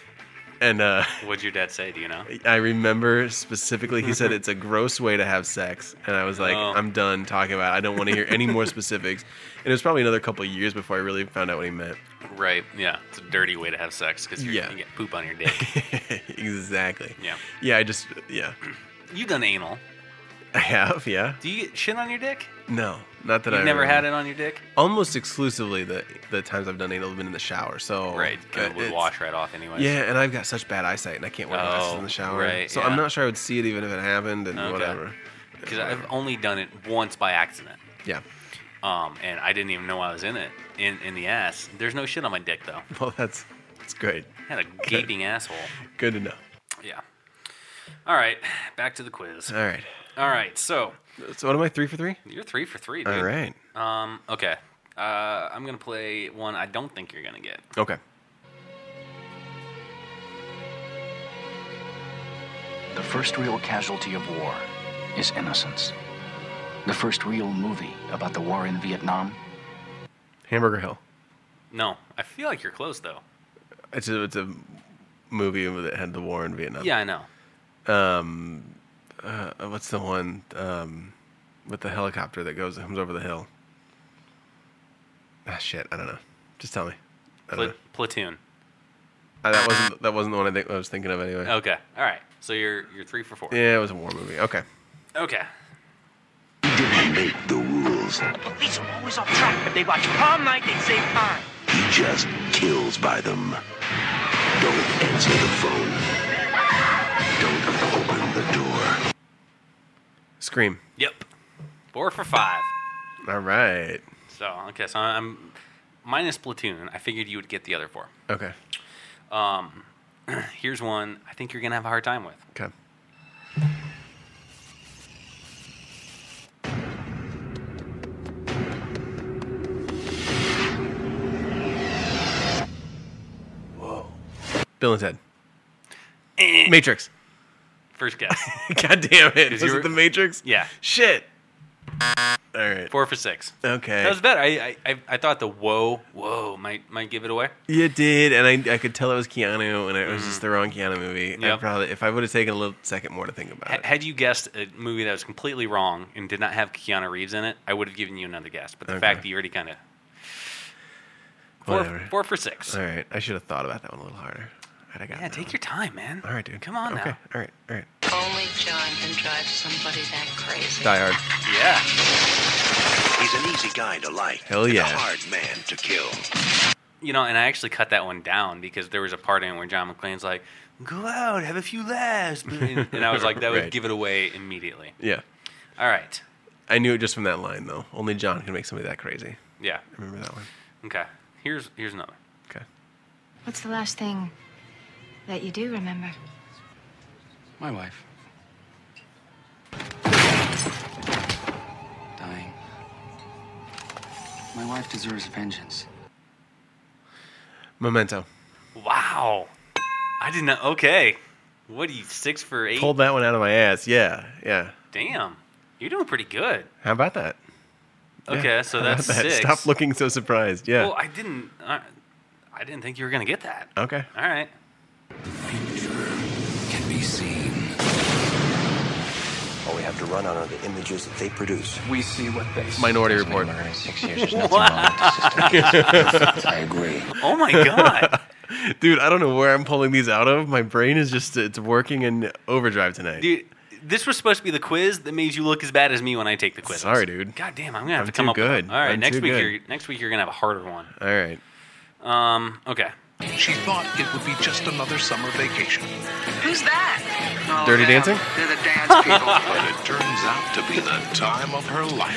[SPEAKER 8] And uh,
[SPEAKER 7] What'd your dad say? Do you know?
[SPEAKER 8] I remember specifically he said it's a gross way to have sex, and I was like,
[SPEAKER 7] Oh.
[SPEAKER 8] "I'm done talking about it. I don't want to hear any more specifics." And it was probably another couple of years before I really found out what he meant.
[SPEAKER 7] Right. Yeah. It's a dirty way to have sex because
[SPEAKER 8] Yeah.
[SPEAKER 7] you get poop on your dick.
[SPEAKER 8] Exactly.
[SPEAKER 7] Yeah.
[SPEAKER 8] Yeah. I just yeah.
[SPEAKER 7] You've done anal.
[SPEAKER 8] I have. Yeah.
[SPEAKER 7] Do you get shit on your dick?
[SPEAKER 8] No, not that
[SPEAKER 7] You've
[SPEAKER 8] I
[SPEAKER 7] never
[SPEAKER 8] remember.
[SPEAKER 7] had it on your dick?
[SPEAKER 8] Almost exclusively the the times I've done anal have been in the shower. So
[SPEAKER 7] Right.
[SPEAKER 8] uh,
[SPEAKER 7] It would
[SPEAKER 8] it's-
[SPEAKER 7] wash right off anyways.
[SPEAKER 8] Yeah, and I've got such bad eyesight, and I can't wear glasses
[SPEAKER 7] Oh,
[SPEAKER 8] in the shower.
[SPEAKER 7] right,
[SPEAKER 8] so
[SPEAKER 7] yeah.
[SPEAKER 8] I'm not sure I would see it even if it happened, and
[SPEAKER 7] Okay.
[SPEAKER 8] whatever.
[SPEAKER 7] Because I've only done it once by accident.
[SPEAKER 8] Yeah.
[SPEAKER 7] Um, and I didn't even know I was in it, in, in the ass. There's no shit on my dick, though.
[SPEAKER 8] Well, that's that's great.
[SPEAKER 7] I had a gaping asshole.
[SPEAKER 8] Good to know.
[SPEAKER 7] Yeah. All right, back to the quiz.
[SPEAKER 8] All right.
[SPEAKER 7] All right, so
[SPEAKER 8] So what am I? Three for three.
[SPEAKER 7] you're three for three, dude.
[SPEAKER 8] All right.
[SPEAKER 7] Um, okay. Uh, I'm gonna play one I don't think you're gonna get.
[SPEAKER 8] Okay.
[SPEAKER 3] The first real casualty of war is innocence. The first real movie about the war in Vietnam.
[SPEAKER 8] Hamburger Hill.
[SPEAKER 7] No, I feel like you're close though.
[SPEAKER 8] It's a it's a movie that had the war in Vietnam.
[SPEAKER 7] Yeah, I know.
[SPEAKER 8] Um, uh, what's the one um, with the helicopter that goes comes over the hill? Ah, shit. I don't know. Just tell me. I don't
[SPEAKER 7] Pla-
[SPEAKER 8] know.
[SPEAKER 7] Platoon.
[SPEAKER 8] Uh, that wasn't that wasn't the one I think I was thinking of anyway.
[SPEAKER 7] Okay. All right. So you're you're three for four.
[SPEAKER 8] Yeah, it was a war movie. Okay.
[SPEAKER 7] Okay.
[SPEAKER 11] Didn't make the rules.
[SPEAKER 12] The police are always off track, but they watch prom night, they save time.
[SPEAKER 11] He just kills by them. Don't answer the phone. Don't open the door.
[SPEAKER 8] Scream.
[SPEAKER 7] Yep. Four for five.
[SPEAKER 8] All right.
[SPEAKER 7] So okay, so I'm minus Platoon. I figured you would get the other four.
[SPEAKER 8] Okay.
[SPEAKER 7] Um, Here's one I think you're going to have a hard time with.
[SPEAKER 8] Okay.
[SPEAKER 4] Whoa.
[SPEAKER 8] Bill and Ted.
[SPEAKER 7] Eh.
[SPEAKER 8] Matrix.
[SPEAKER 7] First guess.
[SPEAKER 8] God damn it. Was
[SPEAKER 7] you were-
[SPEAKER 8] it The Matrix?
[SPEAKER 7] Yeah.
[SPEAKER 8] Shit. All right.
[SPEAKER 7] Four for six.
[SPEAKER 8] Okay.
[SPEAKER 7] That was better. I, I I thought the whoa, whoa might might give it away.
[SPEAKER 8] You did, and I I could tell it was Keanu, and it was just the wrong Keanu movie. I
[SPEAKER 7] Yep.
[SPEAKER 8] probably, if I would have taken a little second more to think about
[SPEAKER 7] H-
[SPEAKER 8] it.
[SPEAKER 7] Had you guessed a movie that was completely wrong and did not have Keanu Reeves in it, I would have given you another guess. But the
[SPEAKER 8] Okay.
[SPEAKER 7] fact that you already kind of four,
[SPEAKER 8] Whatever.
[SPEAKER 7] four for six.
[SPEAKER 8] All right. I should have thought about that one a little harder. All right, I got
[SPEAKER 7] Yeah,
[SPEAKER 8] that
[SPEAKER 7] take
[SPEAKER 8] one.
[SPEAKER 7] your time, man.
[SPEAKER 8] All right, dude.
[SPEAKER 7] Come on
[SPEAKER 8] okay.
[SPEAKER 7] now.
[SPEAKER 8] All right. All right.
[SPEAKER 13] Only John can drive somebody that crazy.
[SPEAKER 8] Die Hard.
[SPEAKER 7] Yeah.
[SPEAKER 11] He's an easy guy to like.
[SPEAKER 8] Hell
[SPEAKER 11] and
[SPEAKER 8] yeah.
[SPEAKER 11] a hard man to kill.
[SPEAKER 7] You know, and I actually cut that one down because there was a part in it where John McClane's like, "Go out, have a few laughs," and, and I was like, that would
[SPEAKER 8] Right.
[SPEAKER 7] give it away immediately.
[SPEAKER 8] Yeah.
[SPEAKER 7] All right.
[SPEAKER 8] I knew it just from that line, though. Only John can make somebody that crazy.
[SPEAKER 7] Yeah.
[SPEAKER 8] I remember that one.
[SPEAKER 7] Okay. Here's here's another.
[SPEAKER 8] Okay.
[SPEAKER 14] What's the last thing that you do remember?
[SPEAKER 3] My wife. Dying. My wife deserves vengeance.
[SPEAKER 8] Memento.
[SPEAKER 7] Wow. I didn't know. Okay. What are you, six for eight?
[SPEAKER 8] Pulled that one out of my ass. Yeah. Yeah.
[SPEAKER 7] Damn. You're doing pretty good.
[SPEAKER 8] How about that?
[SPEAKER 7] Okay,
[SPEAKER 8] Yeah.
[SPEAKER 7] so
[SPEAKER 8] How about
[SPEAKER 7] that's
[SPEAKER 8] that?
[SPEAKER 7] six.
[SPEAKER 8] Stop looking so surprised. Yeah.
[SPEAKER 7] Well, I didn't. Uh, I didn't think you were gonna get that.
[SPEAKER 8] Okay.
[SPEAKER 7] All right.
[SPEAKER 3] Can be seen.
[SPEAKER 11] All we have to run on are the images that they produce.
[SPEAKER 3] We see what they see.
[SPEAKER 8] Minority Report.
[SPEAKER 3] In six years, there's nothing wrong with the system. I agree.
[SPEAKER 7] Oh my god.
[SPEAKER 8] Dude, I don't know where I'm pulling these out of. My brain is just, it's working in overdrive tonight.
[SPEAKER 7] Dude, this was supposed to be the quiz that made you look as bad as me when I take the quiz.
[SPEAKER 8] Sorry, dude.
[SPEAKER 7] God damn, I'm gonna have
[SPEAKER 8] I'm
[SPEAKER 7] to come
[SPEAKER 8] too
[SPEAKER 7] up with
[SPEAKER 8] good.
[SPEAKER 7] All right,
[SPEAKER 8] I'm
[SPEAKER 7] next
[SPEAKER 8] too
[SPEAKER 7] week
[SPEAKER 8] good.
[SPEAKER 7] you're next week you're gonna have a harder one.
[SPEAKER 8] All right.
[SPEAKER 7] Um. Okay.
[SPEAKER 10] She thought it would be just another summer vacation.
[SPEAKER 13] Who's that?
[SPEAKER 8] Oh, Dirty yeah. Dancing?
[SPEAKER 13] They're the dance people.
[SPEAKER 10] But it turns out to be the time of her life.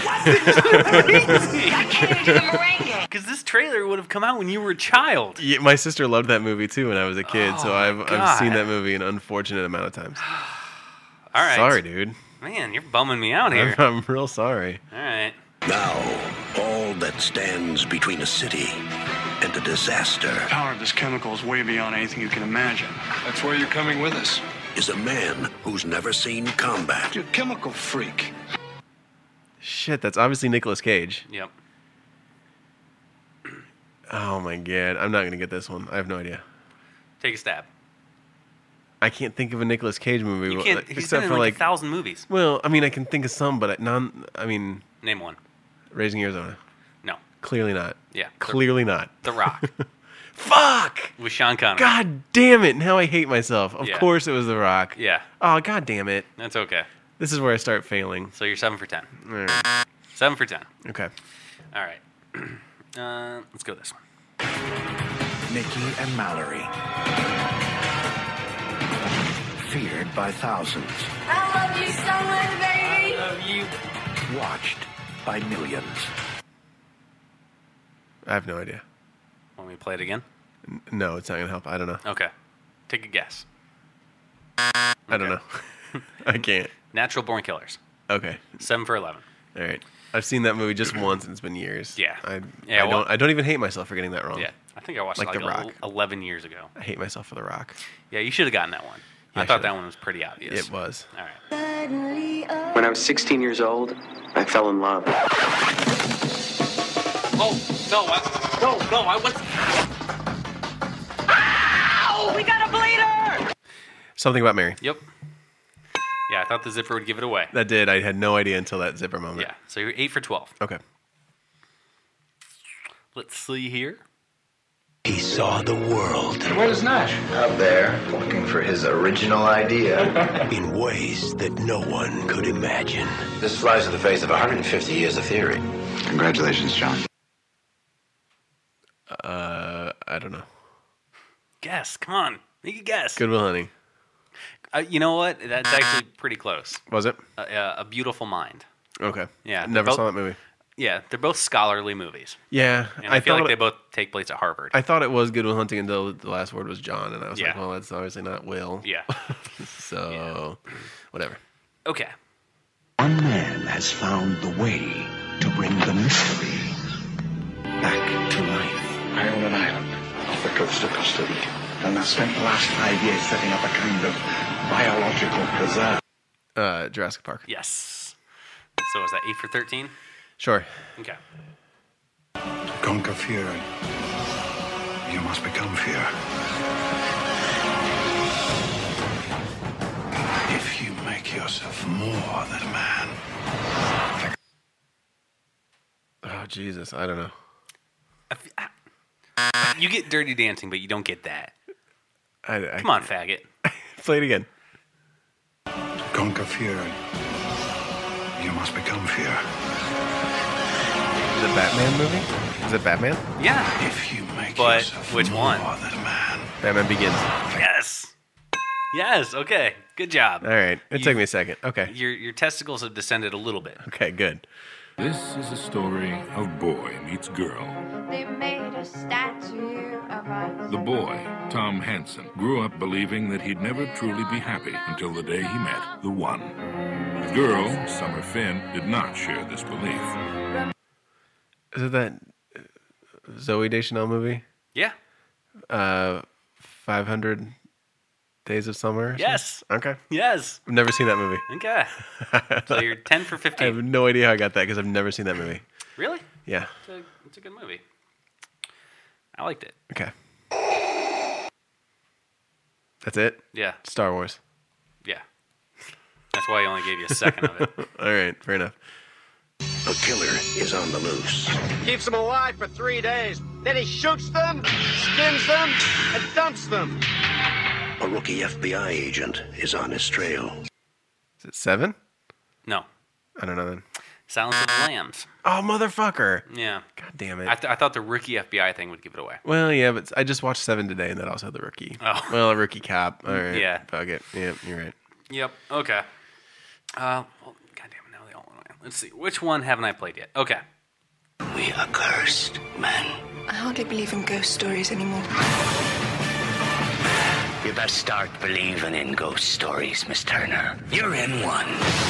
[SPEAKER 13] I can't even do the merengue.
[SPEAKER 7] Because this trailer would have come out when you were a child.
[SPEAKER 8] Yeah, my sister loved that movie too when I was a kid, so
[SPEAKER 7] Oh,
[SPEAKER 8] I've
[SPEAKER 7] my
[SPEAKER 8] I've seen
[SPEAKER 7] God.
[SPEAKER 8] that movie an unfortunate amount of times.
[SPEAKER 7] All right.
[SPEAKER 8] Sorry, dude.
[SPEAKER 7] Man, you're bumming me out here.
[SPEAKER 8] I'm, I'm real sorry.
[SPEAKER 7] All right.
[SPEAKER 11] Now, all that stands between a city and a disaster
[SPEAKER 9] The power of this chemical is way beyond anything you can imagine.
[SPEAKER 10] That's where you're coming with us.
[SPEAKER 11] is a man who's never seen combat.
[SPEAKER 10] You're a chemical freak.
[SPEAKER 8] Shit, that's obviously Nicolas Cage.
[SPEAKER 7] Yep.
[SPEAKER 8] Oh my god, I'm not gonna get this one. I have no idea.
[SPEAKER 7] Take a stab.
[SPEAKER 8] I can't think of a Nicolas Cage movie
[SPEAKER 7] You
[SPEAKER 8] well,
[SPEAKER 7] can't. He's
[SPEAKER 8] except
[SPEAKER 7] been in
[SPEAKER 8] for
[SPEAKER 7] like,
[SPEAKER 8] like.
[SPEAKER 7] a thousand movies.
[SPEAKER 8] Well, I mean, I can think of some, but none. I mean,
[SPEAKER 7] Name one.
[SPEAKER 8] Raising Arizona.
[SPEAKER 7] No.
[SPEAKER 8] Clearly not.
[SPEAKER 7] Yeah.
[SPEAKER 8] Clearly not.
[SPEAKER 7] The Rock.
[SPEAKER 8] Fuck!
[SPEAKER 7] With Sean Connery.
[SPEAKER 8] God damn it! Now I hate myself. Of
[SPEAKER 7] Yeah.
[SPEAKER 8] course, it was The Rock.
[SPEAKER 7] Yeah.
[SPEAKER 8] Oh, god damn it!
[SPEAKER 7] That's okay.
[SPEAKER 8] This is where I start failing.
[SPEAKER 7] So you're seven for ten.
[SPEAKER 8] All right.
[SPEAKER 7] Seven for ten.
[SPEAKER 8] Okay.
[SPEAKER 7] All right. Uh, let's go this one.
[SPEAKER 15] Nikki and Mallory. Feared by thousands.
[SPEAKER 1] I love you so much, baby.
[SPEAKER 7] I love you.
[SPEAKER 15] Watched by millions.
[SPEAKER 8] I have no idea.
[SPEAKER 7] Want me to play it again?
[SPEAKER 8] N- No, it's not gonna help. I don't know.
[SPEAKER 7] Okay. Take a guess.
[SPEAKER 8] I don't know. I can't.
[SPEAKER 7] Natural Born Killers.
[SPEAKER 8] Okay.
[SPEAKER 7] Seven for eleven.
[SPEAKER 8] All right. I've seen that movie just once, and it's been years.
[SPEAKER 7] Yeah.
[SPEAKER 8] I,
[SPEAKER 7] Yeah,
[SPEAKER 8] I
[SPEAKER 7] well-
[SPEAKER 8] don't. I don't even hate myself for getting that wrong.
[SPEAKER 7] Yeah. I think I watched
[SPEAKER 8] Like
[SPEAKER 7] like,
[SPEAKER 8] The
[SPEAKER 7] like
[SPEAKER 8] Rock.
[SPEAKER 7] eleven years ago.
[SPEAKER 8] I hate myself for The Rock.
[SPEAKER 7] Yeah, you should have gotten that one.
[SPEAKER 8] Yeah,
[SPEAKER 7] I
[SPEAKER 8] I
[SPEAKER 7] thought
[SPEAKER 8] should've.
[SPEAKER 7] that one was pretty obvious.
[SPEAKER 8] It was.
[SPEAKER 7] All right.
[SPEAKER 16] When I was sixteen years old, I fell in love.
[SPEAKER 2] Oh, no, I, no, no, I was...
[SPEAKER 12] Ow! We got a bleeder!
[SPEAKER 8] Something About Mary.
[SPEAKER 7] Yep. Yeah, I thought the zipper would give it away.
[SPEAKER 8] That did. I had no idea until that zipper moment.
[SPEAKER 7] Yeah, so you're eight for twelve.
[SPEAKER 8] Okay.
[SPEAKER 7] Let's see here.
[SPEAKER 11] He saw the world
[SPEAKER 17] Where's Nash? Out there, looking for his original idea.
[SPEAKER 11] in ways that no one could imagine.
[SPEAKER 17] This flies in the face of one hundred fifty years of theory. Congratulations, John.
[SPEAKER 8] Uh, I don't know.
[SPEAKER 7] Guess. Come on. Make a guess.
[SPEAKER 8] Good Will Hunting.
[SPEAKER 7] Uh, you know what? That's actually pretty close.
[SPEAKER 8] Was it?
[SPEAKER 7] Uh, uh, A Beautiful Mind.
[SPEAKER 8] Okay.
[SPEAKER 7] Yeah.
[SPEAKER 8] Never
[SPEAKER 7] both-
[SPEAKER 8] saw that movie.
[SPEAKER 7] Yeah, they're both scholarly movies.
[SPEAKER 8] Yeah,
[SPEAKER 7] And I,
[SPEAKER 8] I
[SPEAKER 7] feel like
[SPEAKER 8] thought
[SPEAKER 7] they
[SPEAKER 8] it-
[SPEAKER 7] both take place at Harvard.
[SPEAKER 8] I thought it was Good Will Hunting until the last word was John, and I was like,
[SPEAKER 7] Yeah.
[SPEAKER 8] well, that's obviously not Will.
[SPEAKER 7] Yeah.
[SPEAKER 8] so, whatever.
[SPEAKER 7] Okay.
[SPEAKER 11] One man has found the way to bring the mystery back to life.
[SPEAKER 15] I own an island off the coast of Costa Rica, and I've spent the last five years setting up a kind of biological preserve.
[SPEAKER 8] Uh, Jurassic Park.
[SPEAKER 7] Yes. So is that eight for thirteen?
[SPEAKER 8] Sure.
[SPEAKER 7] Okay.
[SPEAKER 15] Conquer fear. You must become fear. If you make yourself more than a man.
[SPEAKER 8] Oh, Jesus. I don't know.
[SPEAKER 7] You get Dirty Dancing, but you don't get that.
[SPEAKER 8] I, I,
[SPEAKER 7] Come on, faggot.
[SPEAKER 8] Play it again.
[SPEAKER 15] Conquer fear. You must become fear.
[SPEAKER 8] Is it a Batman movie? Is it Batman?
[SPEAKER 7] Yeah.
[SPEAKER 15] If you make
[SPEAKER 7] But
[SPEAKER 15] yourself
[SPEAKER 7] which
[SPEAKER 15] more
[SPEAKER 7] one?
[SPEAKER 15] than a man.
[SPEAKER 8] Batman Begins.
[SPEAKER 7] Yes. Yes. Okay. Good job.
[SPEAKER 8] All right. It
[SPEAKER 7] You-
[SPEAKER 8] took me a second. Okay.
[SPEAKER 7] Your your testicles have descended a little bit.
[SPEAKER 8] Okay, good.
[SPEAKER 18] This is a story of boy meets girl.
[SPEAKER 1] They made a statue of us.
[SPEAKER 18] The boy, Tom Hansen, grew up believing that he'd never truly be happy until the day he met the one. The girl, Summer Finn, did not share this belief.
[SPEAKER 8] Is it that uh, Zoe Deschanel movie?
[SPEAKER 7] Yeah.
[SPEAKER 8] Uh, five hundred Days of Summer? or something?
[SPEAKER 7] Yes.
[SPEAKER 8] Okay.
[SPEAKER 7] Yes.
[SPEAKER 8] I've never seen that movie.
[SPEAKER 7] Okay. So you're ten for
[SPEAKER 8] I
[SPEAKER 7] fifteen.
[SPEAKER 8] have no idea how I got that because I've never seen that movie.
[SPEAKER 7] Really?
[SPEAKER 8] Yeah.
[SPEAKER 7] It's a, it's a good movie. I liked it.
[SPEAKER 8] Okay. That's it?
[SPEAKER 7] Yeah.
[SPEAKER 8] Star Wars.
[SPEAKER 7] Yeah. That's why I only gave you a second of it.
[SPEAKER 8] All right, fair enough.
[SPEAKER 11] A killer is on the loose.
[SPEAKER 6] Keeps them alive for three days. Then he shoots them, skins them, and dumps them.
[SPEAKER 11] A rookie F B I agent is on his trail.
[SPEAKER 8] Is it seven?
[SPEAKER 7] No.
[SPEAKER 8] I don't know then.
[SPEAKER 7] Silence of the Lambs.
[SPEAKER 8] Oh, motherfucker.
[SPEAKER 7] Yeah.
[SPEAKER 8] God damn it.
[SPEAKER 7] I, th- I thought the rookie F B I thing would give it away.
[SPEAKER 8] Well, yeah, but I just watched Seven today, and that also had the rookie.
[SPEAKER 7] Oh.
[SPEAKER 8] Well, a rookie cop. All right.
[SPEAKER 7] Yeah.
[SPEAKER 8] Fuck it. Yeah, you're right.
[SPEAKER 7] Yep. Okay. Uh, well, goddamn it, now they all went away. Let's see. Which one haven't I played yet? Okay.
[SPEAKER 11] We are cursed, men.
[SPEAKER 19] I hardly believe in ghost stories anymore.
[SPEAKER 11] You best start believing in ghost stories, Miss Turner. You're in one.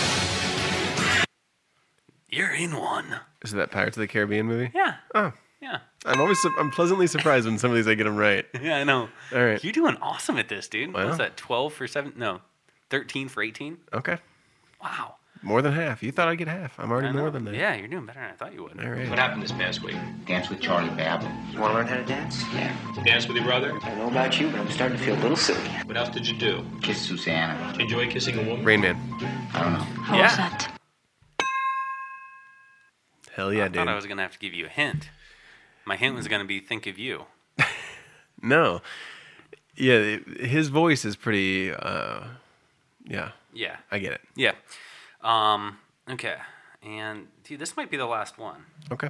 [SPEAKER 7] You're in one.
[SPEAKER 8] Is it that Pirates of the Caribbean movie?
[SPEAKER 7] Yeah.
[SPEAKER 8] Oh.
[SPEAKER 7] Yeah.
[SPEAKER 8] I'm always su- I'm pleasantly surprised when some of these I get them right.
[SPEAKER 7] Yeah, I know.
[SPEAKER 8] All right.
[SPEAKER 7] You're doing awesome at this, dude.
[SPEAKER 8] Well.
[SPEAKER 7] What's that? twelve for seven? No. thirteen for eighteen?
[SPEAKER 8] Okay.
[SPEAKER 7] Wow.
[SPEAKER 8] More than half. You thought I'd get half. I'm already
[SPEAKER 7] I know.
[SPEAKER 8] more than that.
[SPEAKER 7] Yeah, you're doing better than I thought you would.
[SPEAKER 8] All right.
[SPEAKER 17] What happened this past week? Dance with Charlie Babel.
[SPEAKER 16] You want to learn how to dance?
[SPEAKER 17] Yeah. Dance with your brother?
[SPEAKER 16] I don't know about you, but I'm starting to feel a little silly.
[SPEAKER 17] What else did you do? Kiss Susanna. Enjoy kissing a woman?
[SPEAKER 8] Rain Man.
[SPEAKER 17] I don't know.
[SPEAKER 19] How
[SPEAKER 7] Yeah.
[SPEAKER 19] was that?
[SPEAKER 8] Hell yeah,
[SPEAKER 7] I
[SPEAKER 8] dude.
[SPEAKER 7] thought I was going to have to give you a hint. My hint was going to be think of you.
[SPEAKER 8] No. Yeah, it- his voice is pretty. Uh, yeah.
[SPEAKER 7] Yeah.
[SPEAKER 8] I get it.
[SPEAKER 7] Yeah. Um, okay. And, dude, this might be the last one.
[SPEAKER 8] Okay.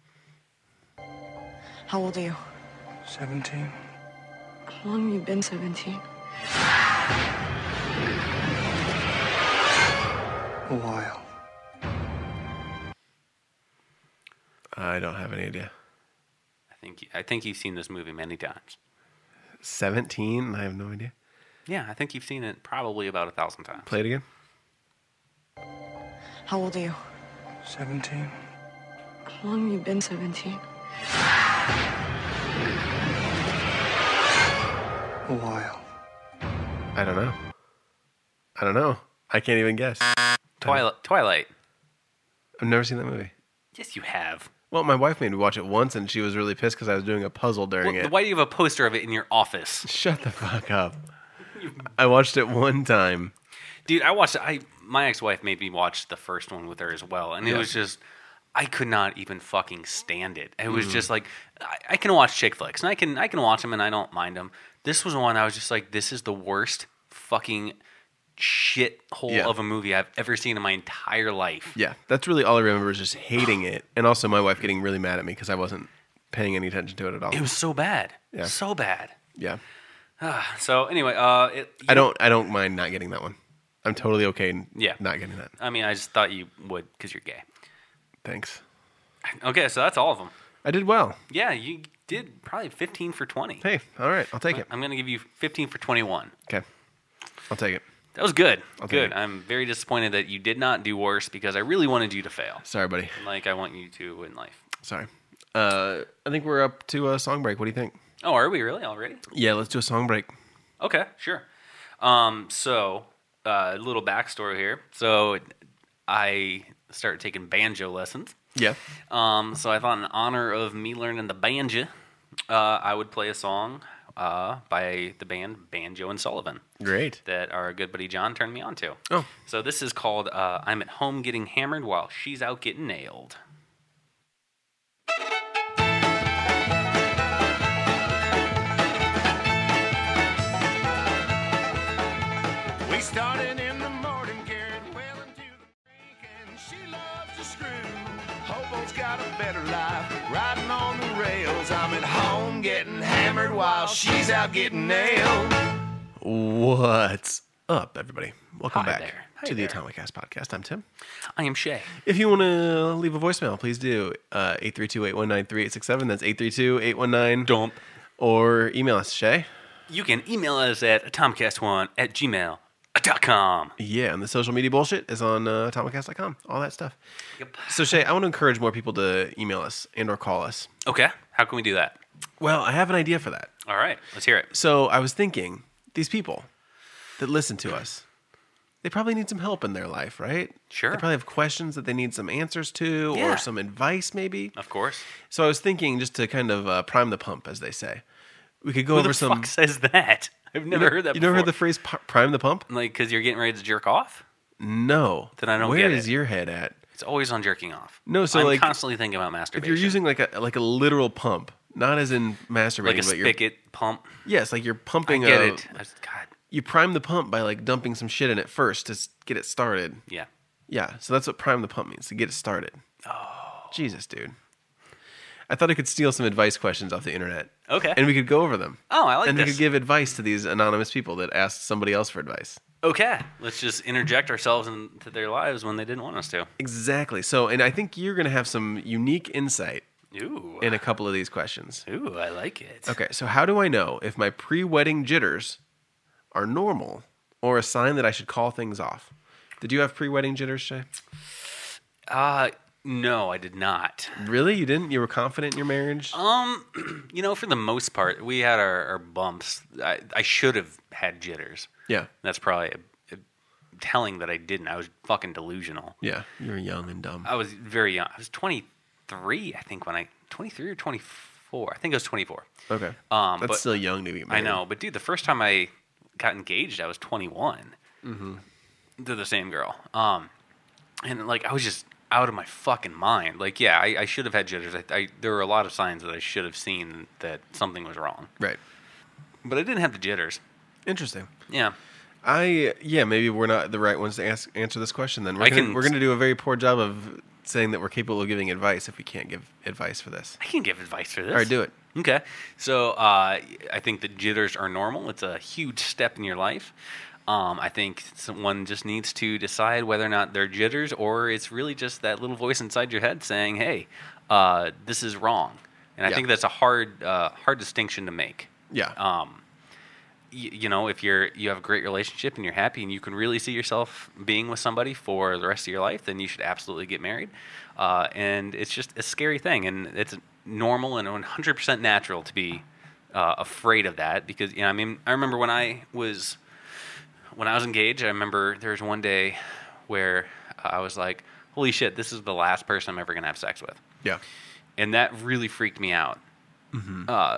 [SPEAKER 19] How old are you?
[SPEAKER 15] Seventeen.
[SPEAKER 19] How long have you been seventeen?
[SPEAKER 15] A while.
[SPEAKER 8] I don't have any idea.
[SPEAKER 7] I think I think you've seen this movie many times.
[SPEAKER 8] seventeen? I have no idea.
[SPEAKER 7] Yeah, I think you've seen it probably about a thousand times.
[SPEAKER 8] Play it again.
[SPEAKER 19] How old are you?
[SPEAKER 15] Seventeen.
[SPEAKER 19] How long have you been seventeen?
[SPEAKER 15] A while.
[SPEAKER 8] I don't know. I don't know. I can't even guess.
[SPEAKER 7] Twilight. Twilight.
[SPEAKER 8] I've never seen that movie.
[SPEAKER 7] Yes, you have.
[SPEAKER 8] Well, my wife made me watch it once, and she was really pissed because I was doing a puzzle during
[SPEAKER 7] Well,
[SPEAKER 8] it.
[SPEAKER 7] why do you have a poster of it in your office?
[SPEAKER 8] Shut the fuck up. I watched it one time.
[SPEAKER 7] Dude, I watched it. I my ex-wife made me watch the first one with her as well, and it
[SPEAKER 8] Yeah.
[SPEAKER 7] was just I could not even fucking stand it. It was
[SPEAKER 8] Mm.
[SPEAKER 7] just like I, I can watch chick flicks, and I can I can watch them, and I don't mind them. This was one I was just like, this is the worst fucking shit hole
[SPEAKER 8] Yeah.
[SPEAKER 7] of a movie I've ever seen in my entire life.
[SPEAKER 8] Yeah, that's really all I remember is just hating it, and also my wife getting really mad at me because I wasn't paying any attention to it at all.
[SPEAKER 7] It was so bad,
[SPEAKER 8] Yeah.
[SPEAKER 7] so bad.
[SPEAKER 8] Yeah,
[SPEAKER 7] Ah, so anyway, uh, it, you
[SPEAKER 8] I don't. I don't mind not getting that one. I'm totally okay. n-
[SPEAKER 7] Yeah.
[SPEAKER 8] not getting that.
[SPEAKER 7] I mean, I just thought you would because you're gay.
[SPEAKER 8] Thanks.
[SPEAKER 7] Okay, so that's all of them.
[SPEAKER 8] I did well.
[SPEAKER 7] Yeah, you did probably fifteen for twenty.
[SPEAKER 8] Hey, all right, I'll take it.
[SPEAKER 7] I'm going to give you fifteen for twenty-one.
[SPEAKER 8] Okay, I'll take it.
[SPEAKER 7] That was good.
[SPEAKER 8] I'll take
[SPEAKER 7] good.
[SPEAKER 8] it.
[SPEAKER 7] I'm very disappointed that you did not do worse because I really wanted you to fail.
[SPEAKER 8] Sorry, buddy.
[SPEAKER 7] Like I want you to in life.
[SPEAKER 8] Sorry. Uh, I think we're up to a song break. What do you think?
[SPEAKER 7] Oh, are we really already?
[SPEAKER 8] Yeah, let's do a song break.
[SPEAKER 7] Okay, sure. Um, so, uh, a little backstory here. So, I started taking banjo lessons.
[SPEAKER 8] Yeah.
[SPEAKER 7] Um, so I thought in honor of me learning the banjo, uh, I would play a song uh, by the band Banjo and Sullivan.
[SPEAKER 8] Great.
[SPEAKER 7] That our good buddy John turned me on to.
[SPEAKER 8] Oh.
[SPEAKER 7] So this is called uh, I'm at Home Getting Hammered While She's Out Getting Nailed.
[SPEAKER 4] We started in the morning, carried well into the creek, and she loves to screw. Hobo's got a better life, riding on the rails. I'm at home getting hammered while she's out getting nailed.
[SPEAKER 8] What's up, everybody? Welcome
[SPEAKER 7] Hi
[SPEAKER 8] back
[SPEAKER 7] there. Hi
[SPEAKER 8] to the
[SPEAKER 7] there.
[SPEAKER 8] Atomic Cast Podcast. I'm Tim.
[SPEAKER 7] I am Shay.
[SPEAKER 8] If you want to leave a voicemail, please do. Uh, eight three two, eight one nine, three eight six seven. That's eight three two, eight one nine.
[SPEAKER 7] Dump.
[SPEAKER 8] Or email us, Shay.
[SPEAKER 7] You can email us at atomcast one at gmail dot com.
[SPEAKER 8] Yeah, and the social media bullshit is on uh, atomicast dot com. All that stuff.
[SPEAKER 7] Yep.
[SPEAKER 8] So, Shay, I want to encourage more people to email us and or call us.
[SPEAKER 7] Okay. How can we do that?
[SPEAKER 8] Well, I have an idea for that.
[SPEAKER 7] All right. Let's hear it.
[SPEAKER 8] So I was thinking, these people that listen to us, they probably need some help in their life, right?
[SPEAKER 7] Sure.
[SPEAKER 8] They probably have questions that they need some answers to
[SPEAKER 7] Yeah.
[SPEAKER 8] or some advice maybe.
[SPEAKER 7] Of course.
[SPEAKER 8] So I was thinking, just to kind of uh, prime the pump, as they say, we could go
[SPEAKER 7] Who
[SPEAKER 8] over
[SPEAKER 7] the
[SPEAKER 8] some...
[SPEAKER 7] fuck says that? I've never
[SPEAKER 8] you know,
[SPEAKER 7] heard that
[SPEAKER 8] You
[SPEAKER 7] before.
[SPEAKER 8] never heard the phrase p- prime the pump?
[SPEAKER 7] Like, because you're getting ready to jerk off?
[SPEAKER 8] No.
[SPEAKER 7] Then I don't
[SPEAKER 8] Where
[SPEAKER 7] get
[SPEAKER 8] is
[SPEAKER 7] it.
[SPEAKER 8] your head at?
[SPEAKER 7] It's always on jerking off.
[SPEAKER 8] No, so
[SPEAKER 7] I'm
[SPEAKER 8] like...
[SPEAKER 7] constantly thinking about masturbation.
[SPEAKER 8] If you're using like a like a literal pump, not as in masturbating,
[SPEAKER 7] like a
[SPEAKER 8] but you're...
[SPEAKER 7] spigot pump.
[SPEAKER 8] Yes, like you're pumping
[SPEAKER 7] I get
[SPEAKER 8] a...
[SPEAKER 7] it. I just- God.
[SPEAKER 8] You prime the pump by like dumping some shit in it first to s- get it started.
[SPEAKER 7] Yeah.
[SPEAKER 8] Yeah, so that's what prime the pump means, to get it started.
[SPEAKER 7] Oh.
[SPEAKER 8] Jesus, dude. I thought I could steal some advice questions off the internet.
[SPEAKER 7] Okay.
[SPEAKER 8] And we could go over them.
[SPEAKER 7] Oh, I like
[SPEAKER 8] and
[SPEAKER 7] this.
[SPEAKER 8] we could give advice to these anonymous people that asked somebody else for advice.
[SPEAKER 7] Okay. Let's just interject ourselves into their lives when they didn't want us to.
[SPEAKER 8] Exactly. So, and I think you're going to have some unique insight
[SPEAKER 7] Ooh.
[SPEAKER 8] in a couple of these questions.
[SPEAKER 7] Ooh, I like it.
[SPEAKER 8] Okay, so how do I know if my pre-wedding jitters are normal or a sign that I should call things off? Did you have pre-wedding jitters, Shay?
[SPEAKER 7] Uh, no, I did not.
[SPEAKER 8] Really? You didn't? You were confident in your marriage?
[SPEAKER 7] Um, you know, for the most part, we had our, our bumps. I, I should have had jitters.
[SPEAKER 8] Yeah.
[SPEAKER 7] That's probably a, a telling that I didn't. I was fucking delusional.
[SPEAKER 8] Yeah, you were young and dumb.
[SPEAKER 7] I was very young. I was twenty-three, I think, when I... twenty-three or twenty-four? I think it was twenty-four.
[SPEAKER 8] Okay.
[SPEAKER 7] Um,
[SPEAKER 8] That's
[SPEAKER 7] but,
[SPEAKER 8] still young to get married.
[SPEAKER 7] I know, but dude, the first time I got engaged, I was twenty-one
[SPEAKER 8] Mm-hmm.
[SPEAKER 7] to the same girl. Um, and like I was just out of my fucking mind. Like, yeah, I, I should have had jitters. I, I, there were a lot of signs that I should have seen that something was wrong.
[SPEAKER 8] Right.
[SPEAKER 7] But I didn't have the jitters.
[SPEAKER 8] Interesting.
[SPEAKER 7] Yeah.
[SPEAKER 8] I yeah, maybe we're not the right ones to ask, answer this question. Then we're
[SPEAKER 7] I
[SPEAKER 8] gonna,
[SPEAKER 7] can-
[SPEAKER 8] we're going to do a very poor job of saying that we're capable of giving advice if we can't give advice for this.
[SPEAKER 7] I can give advice for this.
[SPEAKER 8] All right, do it.
[SPEAKER 7] Okay. So uh, I think the jitters are normal. It's a huge step in your life. Um, I think someone just needs to decide whether or not they're jitters or it's really just that little voice inside your head saying, hey, uh, this is wrong. And I
[SPEAKER 8] Yeah.
[SPEAKER 7] think that's a hard uh, hard distinction to make.
[SPEAKER 8] Yeah.
[SPEAKER 7] Um, you, you know, if you're you have a great relationship and you're happy and you can really see yourself being with somebody for the rest of your life, then you should absolutely get married. Uh, and it's just a scary thing, and it's normal and one hundred percent natural to be uh, afraid of that because, you know, I mean, I remember when I was when I was engaged, I remember there was one day where I was like, holy shit, this is the last person I'm ever going to have sex with.
[SPEAKER 8] Yeah.
[SPEAKER 7] And that really freaked me out
[SPEAKER 8] Mm-hmm.
[SPEAKER 7] uh,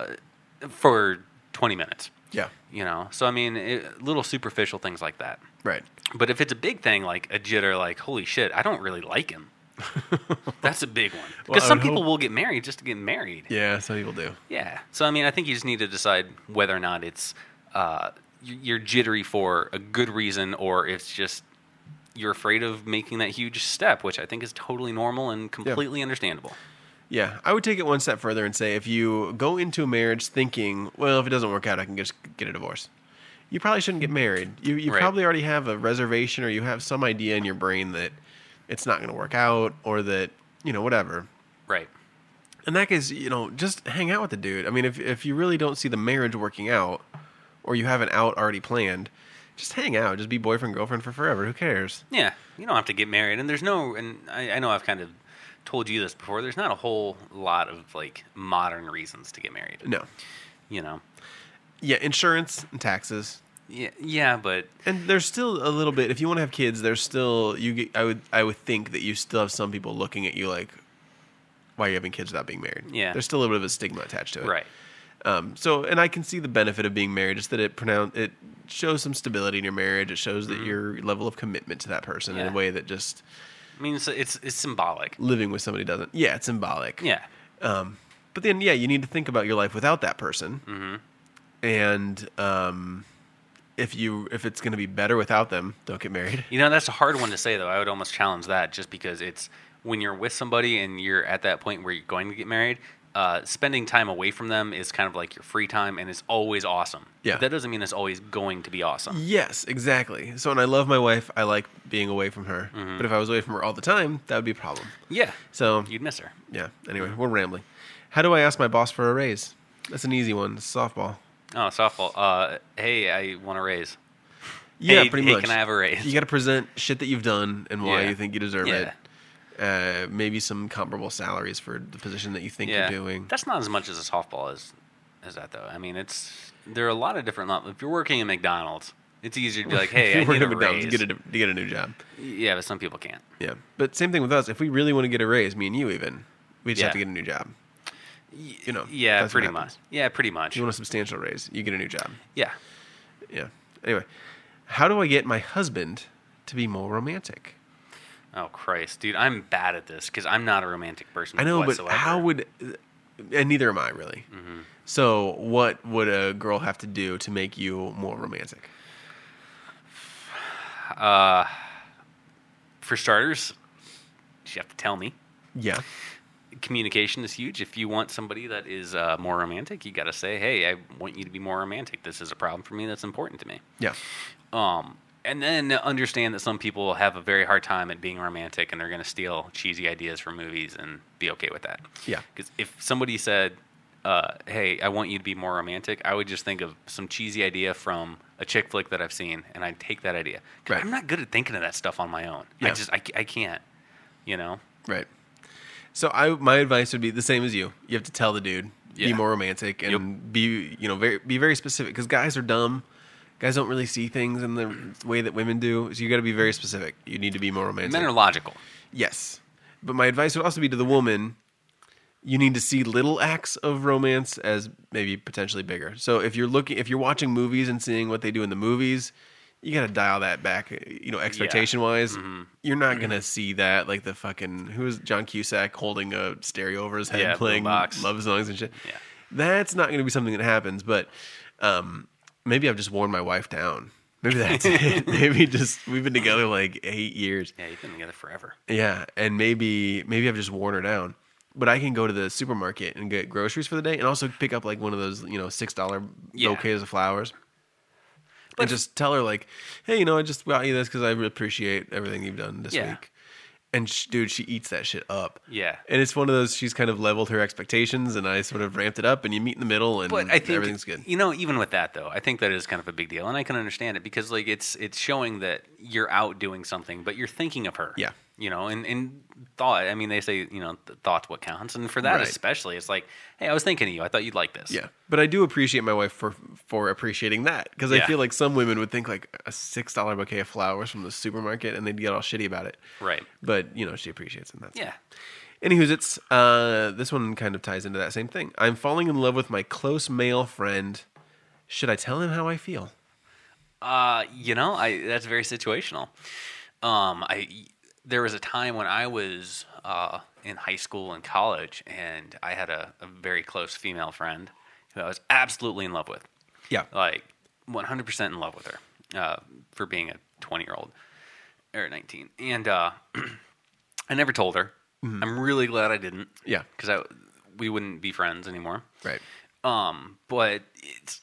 [SPEAKER 7] for twenty minutes.
[SPEAKER 8] Yeah.
[SPEAKER 7] You know, so I mean, it, little superficial things like that.
[SPEAKER 8] Right.
[SPEAKER 7] But if it's a big thing, like a jitter, like holy shit, I don't really like him. That's a big one.
[SPEAKER 8] Well,
[SPEAKER 7] Because
[SPEAKER 8] I
[SPEAKER 7] some
[SPEAKER 8] would
[SPEAKER 7] people
[SPEAKER 8] hope-
[SPEAKER 7] will get married just to get married.
[SPEAKER 8] Yeah, some people do.
[SPEAKER 7] Yeah. So I mean, I think you just need to decide whether or not it's uh, y- you're jittery for a good reason, or it's just you're afraid of making that huge step, which I think is totally normal and completely understandable.
[SPEAKER 8] Yeah, I would take it one step further and say if you go into a marriage thinking, well, if it doesn't work out, I can just get a divorce. You probably shouldn't get married. You you
[SPEAKER 7] Right.
[SPEAKER 8] probably already have a reservation or you have some idea in your brain that it's not going to work out or that, you know, whatever.
[SPEAKER 7] Right.
[SPEAKER 8] In that case, you know, just hang out with the dude. I mean, if if you really don't see the marriage working out, or you have an out already planned, just hang out. Just be boyfriend, girlfriend for forever. Who cares?
[SPEAKER 7] Yeah, you don't have to get married. And there's no, and I, I know I've kind of told you this before, there's not a whole lot of, like, modern reasons to get married.
[SPEAKER 8] No.
[SPEAKER 7] You know?
[SPEAKER 8] Yeah, insurance and taxes.
[SPEAKER 7] Yeah, yeah, but...
[SPEAKER 8] And there's still a little bit, if you want to have kids, there's still, you get, I would I would think that you still have some people looking at you like, why are you having kids without being married?
[SPEAKER 7] Yeah.
[SPEAKER 8] There's still a little bit of a stigma attached to it.
[SPEAKER 7] Right.
[SPEAKER 8] Um, so, and I can see the benefit of being married, just that it pronoun- it shows some stability in your marriage. It shows that
[SPEAKER 7] Mm-hmm.
[SPEAKER 8] your level of commitment to that person in
[SPEAKER 7] Yeah.
[SPEAKER 8] a way that just...
[SPEAKER 7] I mean, it's, it's it's symbolic.
[SPEAKER 8] Living with somebody doesn't. Yeah, it's symbolic.
[SPEAKER 7] Yeah.
[SPEAKER 8] Um, but then, yeah, you need to think about your life without that person.
[SPEAKER 7] Mm-hmm.
[SPEAKER 8] And um, if you if it's going to be better without them, don't get married.
[SPEAKER 7] You know, that's a hard one to say, though. I would almost challenge that just because it's when you're with somebody and you're at that point where you're going to get married, uh, spending time away from them is kind of like your free time, and it's always awesome.
[SPEAKER 8] Yeah.
[SPEAKER 7] But that doesn't mean it's always going to be awesome.
[SPEAKER 8] Yes, exactly. So, and I love my wife. I like being away from her.
[SPEAKER 7] Mhm.
[SPEAKER 8] But if I was away from her all the time, that would be a problem.
[SPEAKER 7] Yeah.
[SPEAKER 8] So
[SPEAKER 7] You'd miss her.
[SPEAKER 8] Yeah. Anyway, we're rambling. How do I ask my boss for a raise? That's an easy one. It's softball.
[SPEAKER 7] Oh, softball. Uh, hey, I want a raise.
[SPEAKER 8] Yeah,
[SPEAKER 7] hey,
[SPEAKER 8] pretty
[SPEAKER 7] hey,
[SPEAKER 8] much.
[SPEAKER 7] can I have a raise?
[SPEAKER 8] You got to present shit that you've done and why
[SPEAKER 7] Yeah.
[SPEAKER 8] you think you deserve
[SPEAKER 7] Yeah.
[SPEAKER 8] it. Uh, maybe some comparable salaries for the position that you think
[SPEAKER 7] yeah.
[SPEAKER 8] you're doing.
[SPEAKER 7] That's not as much as a softball as, as that, though. I mean, it's there are a lot of different levels. If you're working at McDonald's, it's easier to be like, hey, I
[SPEAKER 8] If you're
[SPEAKER 7] need a
[SPEAKER 8] working at McDonald's,
[SPEAKER 7] raise.
[SPEAKER 8] you get a, you get a new job.
[SPEAKER 7] Yeah, but some people can't.
[SPEAKER 8] Yeah, but same thing with us. If we really want to get a raise, me and you even, we just
[SPEAKER 7] Yeah.
[SPEAKER 8] have to get a new job. You know,
[SPEAKER 7] Yeah,
[SPEAKER 8] that's what
[SPEAKER 7] pretty much.
[SPEAKER 8] happens.
[SPEAKER 7] Yeah, pretty much.
[SPEAKER 8] You want a substantial raise, you get a new job.
[SPEAKER 7] Yeah.
[SPEAKER 8] Yeah. Anyway, how do I get my husband to be more romantic?
[SPEAKER 7] Oh, Christ. Dude, I'm bad at this because I'm not a romantic person
[SPEAKER 8] I know,
[SPEAKER 7] whatsoever.
[SPEAKER 8] but how would, and neither am I really.
[SPEAKER 7] Mhm.
[SPEAKER 8] So, what would a girl have to do to make you more romantic?
[SPEAKER 7] Uh, for starters, you have to tell me.
[SPEAKER 8] Yeah.
[SPEAKER 7] Communication is huge. If you want somebody that is uh, more romantic, you got to say, "Hey, I want you to be more romantic. This is a problem for me. That's important to me."
[SPEAKER 8] Yeah.
[SPEAKER 7] Um, and then understand that some people have a very hard time at being romantic, and they're going to steal cheesy ideas from movies and be okay with that.
[SPEAKER 8] Yeah.
[SPEAKER 7] Because if somebody said, uh, "Hey, I want you to be more romantic," I would just think of some cheesy idea from a chick flick that I've seen, and I'd take that idea. 'Cause
[SPEAKER 8] Right.
[SPEAKER 7] I'm not good at thinking of that stuff on my own. I
[SPEAKER 8] Yeah.
[SPEAKER 7] just I, I can't. You know.
[SPEAKER 8] Right. So I my advice would be the same as you. You have to tell the dude, be
[SPEAKER 7] Yeah.
[SPEAKER 8] more romantic, and be you know very be very specific because guys are dumb. Guys don't really see things in the way that women do. So you got to be very specific. You need to be more romantic.
[SPEAKER 7] Men are logical.
[SPEAKER 8] Yes, but my advice would also be to the woman. You need to see little acts of romance as maybe potentially bigger. So if you're looking, if you're watching movies and seeing what they do in the movies, you got to dial that back. You know, expectation wise,
[SPEAKER 7] Mm-hmm.
[SPEAKER 8] you're not gonna see that like the fucking who is John Cusack holding a stereo over his head
[SPEAKER 7] Yeah,
[SPEAKER 8] playing
[SPEAKER 7] boombox.
[SPEAKER 8] love songs and shit.
[SPEAKER 7] Yeah.
[SPEAKER 8] That's not gonna be something that happens. But um, maybe I've just worn my wife down. Maybe that's it. Maybe just we've been together like eight years.
[SPEAKER 7] Yeah, you've been together forever.
[SPEAKER 8] Yeah, and maybe maybe I've just worn her down. But I can go to the supermarket and get groceries for the day, and also pick up like one of those, you know, six dollar
[SPEAKER 7] Yeah.
[SPEAKER 8] bouquets of flowers, and just tell her like, "Hey, you know, I just got you this because I really appreciate everything you've done this
[SPEAKER 7] Yeah.
[SPEAKER 8] week." And sh- dude, she eats that shit up.
[SPEAKER 7] Yeah.
[SPEAKER 8] And it's one of those. She's kind of leveled her expectations, and I sort of ramped it up. And you meet in the middle, and
[SPEAKER 7] But I think
[SPEAKER 8] everything's good.
[SPEAKER 7] You know, even with that though, I think that is kind of a big deal, and I can understand it because like it's it's showing that you're out doing something, but you're thinking of her.
[SPEAKER 8] Yeah.
[SPEAKER 7] You know, and, and thought. I mean, they say you know th- thought's what counts, and for that
[SPEAKER 8] Right.
[SPEAKER 7] especially, it's like, hey, I was thinking of you. I thought you'd like this.
[SPEAKER 8] Yeah, but I do appreciate my wife for for appreciating that because I
[SPEAKER 7] Yeah.
[SPEAKER 8] feel like some women would think like a six dollar bouquet of flowers from the supermarket and they'd get all shitty about it.
[SPEAKER 7] Right.
[SPEAKER 8] But you know she appreciates it. And that's
[SPEAKER 7] Yeah.
[SPEAKER 8] Anywho's, it's uh, this one kind of ties into that same thing. I'm falling in love with my close male friend. Should I tell him how I feel?
[SPEAKER 7] Uh, you know, I that's very situational. Um, I there was a time when I was uh, in high school and college, and I had a, a very close female friend who I was absolutely in love with.
[SPEAKER 8] Yeah,
[SPEAKER 7] like one hundred percent in love with her uh, for being a twenty year old or nineteen, and uh, I never told her.
[SPEAKER 8] Mhm.
[SPEAKER 7] I'm really glad I didn't.
[SPEAKER 8] Yeah.
[SPEAKER 7] because I we wouldn't be friends anymore.
[SPEAKER 8] Right.
[SPEAKER 7] Um, but it's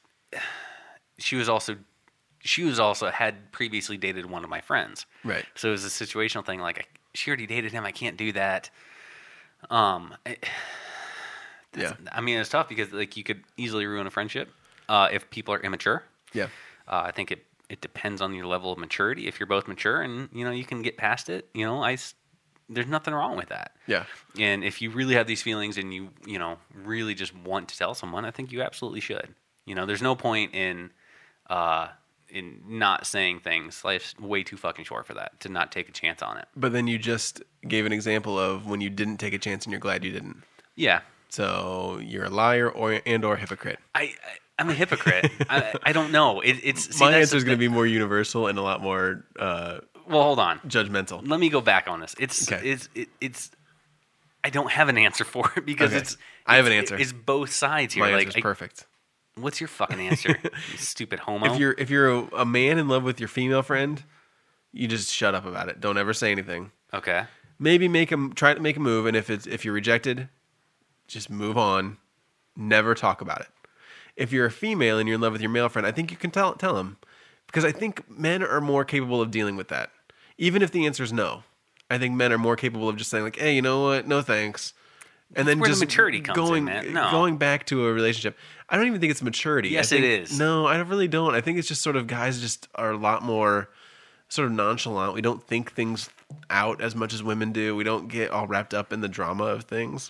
[SPEAKER 7] she was also she was also had previously dated one of my friends.
[SPEAKER 8] Right.
[SPEAKER 7] So it was a situational thing. Like I, she already dated him. I can't do that. Um, I-
[SPEAKER 8] Yeah.
[SPEAKER 7] I mean, it's tough because like you could easily ruin a friendship uh, if people are immature.
[SPEAKER 8] Yeah.
[SPEAKER 7] Uh, I think it, it depends on your level of maturity. If you're both mature and you know you can get past it, you know, I s- there's nothing wrong with that.
[SPEAKER 8] Yeah.
[SPEAKER 7] And if you really have these feelings and you you know really just want to tell someone, I think you absolutely should. You know, there's no point in uh, in not saying things. Life's way too fucking short for that to not take a chance on it.
[SPEAKER 8] But then you just gave an example of when you didn't take a chance and you're glad you didn't.
[SPEAKER 7] Yeah.
[SPEAKER 8] So you're a liar or and or a hypocrite.
[SPEAKER 7] I, I I'm a hypocrite. I, I don't know. It, it's see,
[SPEAKER 8] My
[SPEAKER 7] that's
[SPEAKER 8] answer is
[SPEAKER 7] the-
[SPEAKER 8] going to be more universal and a lot more. Uh,
[SPEAKER 7] well, hold on.
[SPEAKER 8] Judgmental.
[SPEAKER 7] Let me go back on this. It's
[SPEAKER 8] Okay.
[SPEAKER 7] it's it, it's. I don't have an answer for it because
[SPEAKER 8] Okay.
[SPEAKER 7] it's.
[SPEAKER 8] I have an
[SPEAKER 7] it's-
[SPEAKER 8] answer.
[SPEAKER 7] It's both sides here.
[SPEAKER 8] My
[SPEAKER 7] like
[SPEAKER 8] answer's
[SPEAKER 7] I-
[SPEAKER 8] perfect.
[SPEAKER 7] What's your fucking answer? You stupid homo.
[SPEAKER 8] If you're if you're a, a man in love with your female friend, you just shut up about it. Don't ever say anything.
[SPEAKER 7] Okay.
[SPEAKER 8] Maybe make a try to make a move, and if it's if you're rejected, just move on. Never talk about it. If you're a female and you're in love with your male friend, I think you can tell tell him, because I think men are more capable of dealing with that. Even if the answer is no, I think men are more capable of just saying like, "Hey, you know what? No thanks," and then
[SPEAKER 7] where the
[SPEAKER 8] just
[SPEAKER 7] maturity comes in,
[SPEAKER 8] going
[SPEAKER 7] man. No.
[SPEAKER 8] going back to a relationship. I don't even think it's maturity.
[SPEAKER 7] Yes,
[SPEAKER 8] I think,
[SPEAKER 7] it is.
[SPEAKER 8] No, I really don't. I think it's just sort of guys just are a lot more sort of nonchalant. We don't think things out as much as women do. We don't get all wrapped up in the drama of things.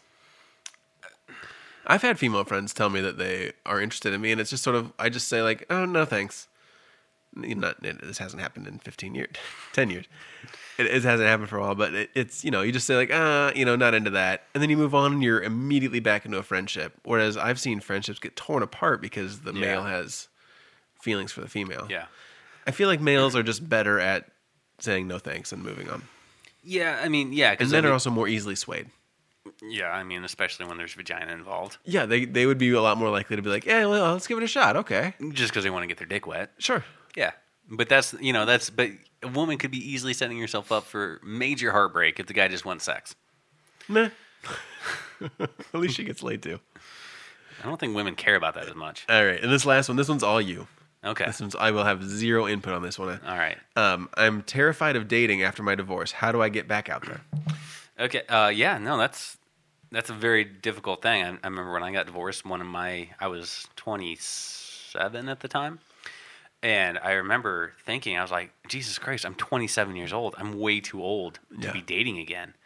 [SPEAKER 8] I've had female friends tell me that they are interested in me, and it's just sort of I just say like, "Oh no, thanks." Not this hasn't happened in fifteen years, ten years. It, it hasn't happened for a while, but it, it's you know you just say like, "Ah, you know, not into that," and then you move on, and you're immediately back into a friendship. Whereas I've seen friendships get torn apart because the
[SPEAKER 7] Yeah.
[SPEAKER 8] male has feelings for the female.
[SPEAKER 7] Yeah.
[SPEAKER 8] I feel like males are just better at saying no thanks and moving on,
[SPEAKER 7] Yeah, I mean, yeah,
[SPEAKER 8] and
[SPEAKER 7] because
[SPEAKER 8] men are also more easily swayed.
[SPEAKER 7] Yeah, I mean, especially when there's vagina involved.
[SPEAKER 8] Yeah, they they would be a lot more likely to be like, "Yeah, well, let's give it a shot." Okay,
[SPEAKER 7] Just because they want to get their dick wet.
[SPEAKER 8] sure.
[SPEAKER 7] Yeah, but that's you know that's but a woman could be easily setting herself up for major heartbreak if the guy just wants sex.
[SPEAKER 8] Meh. At least she gets laid too.
[SPEAKER 7] I don't think women care about that as much.
[SPEAKER 8] All right, and this last one, this one's all you.
[SPEAKER 7] Okay.
[SPEAKER 8] This one's I will have zero input on this one.
[SPEAKER 7] All right.
[SPEAKER 8] Um, I'm terrified of dating after my divorce. How do I get back out there?
[SPEAKER 7] Okay. Uh, yeah. No, that's that's a very difficult thing. I, I remember when I got divorced. One of my I was twenty-seven at the time, and I remember thinking I was like, Jesus Christ, I'm twenty-seven years old. I'm way too old to
[SPEAKER 8] Yeah.
[SPEAKER 7] be dating again.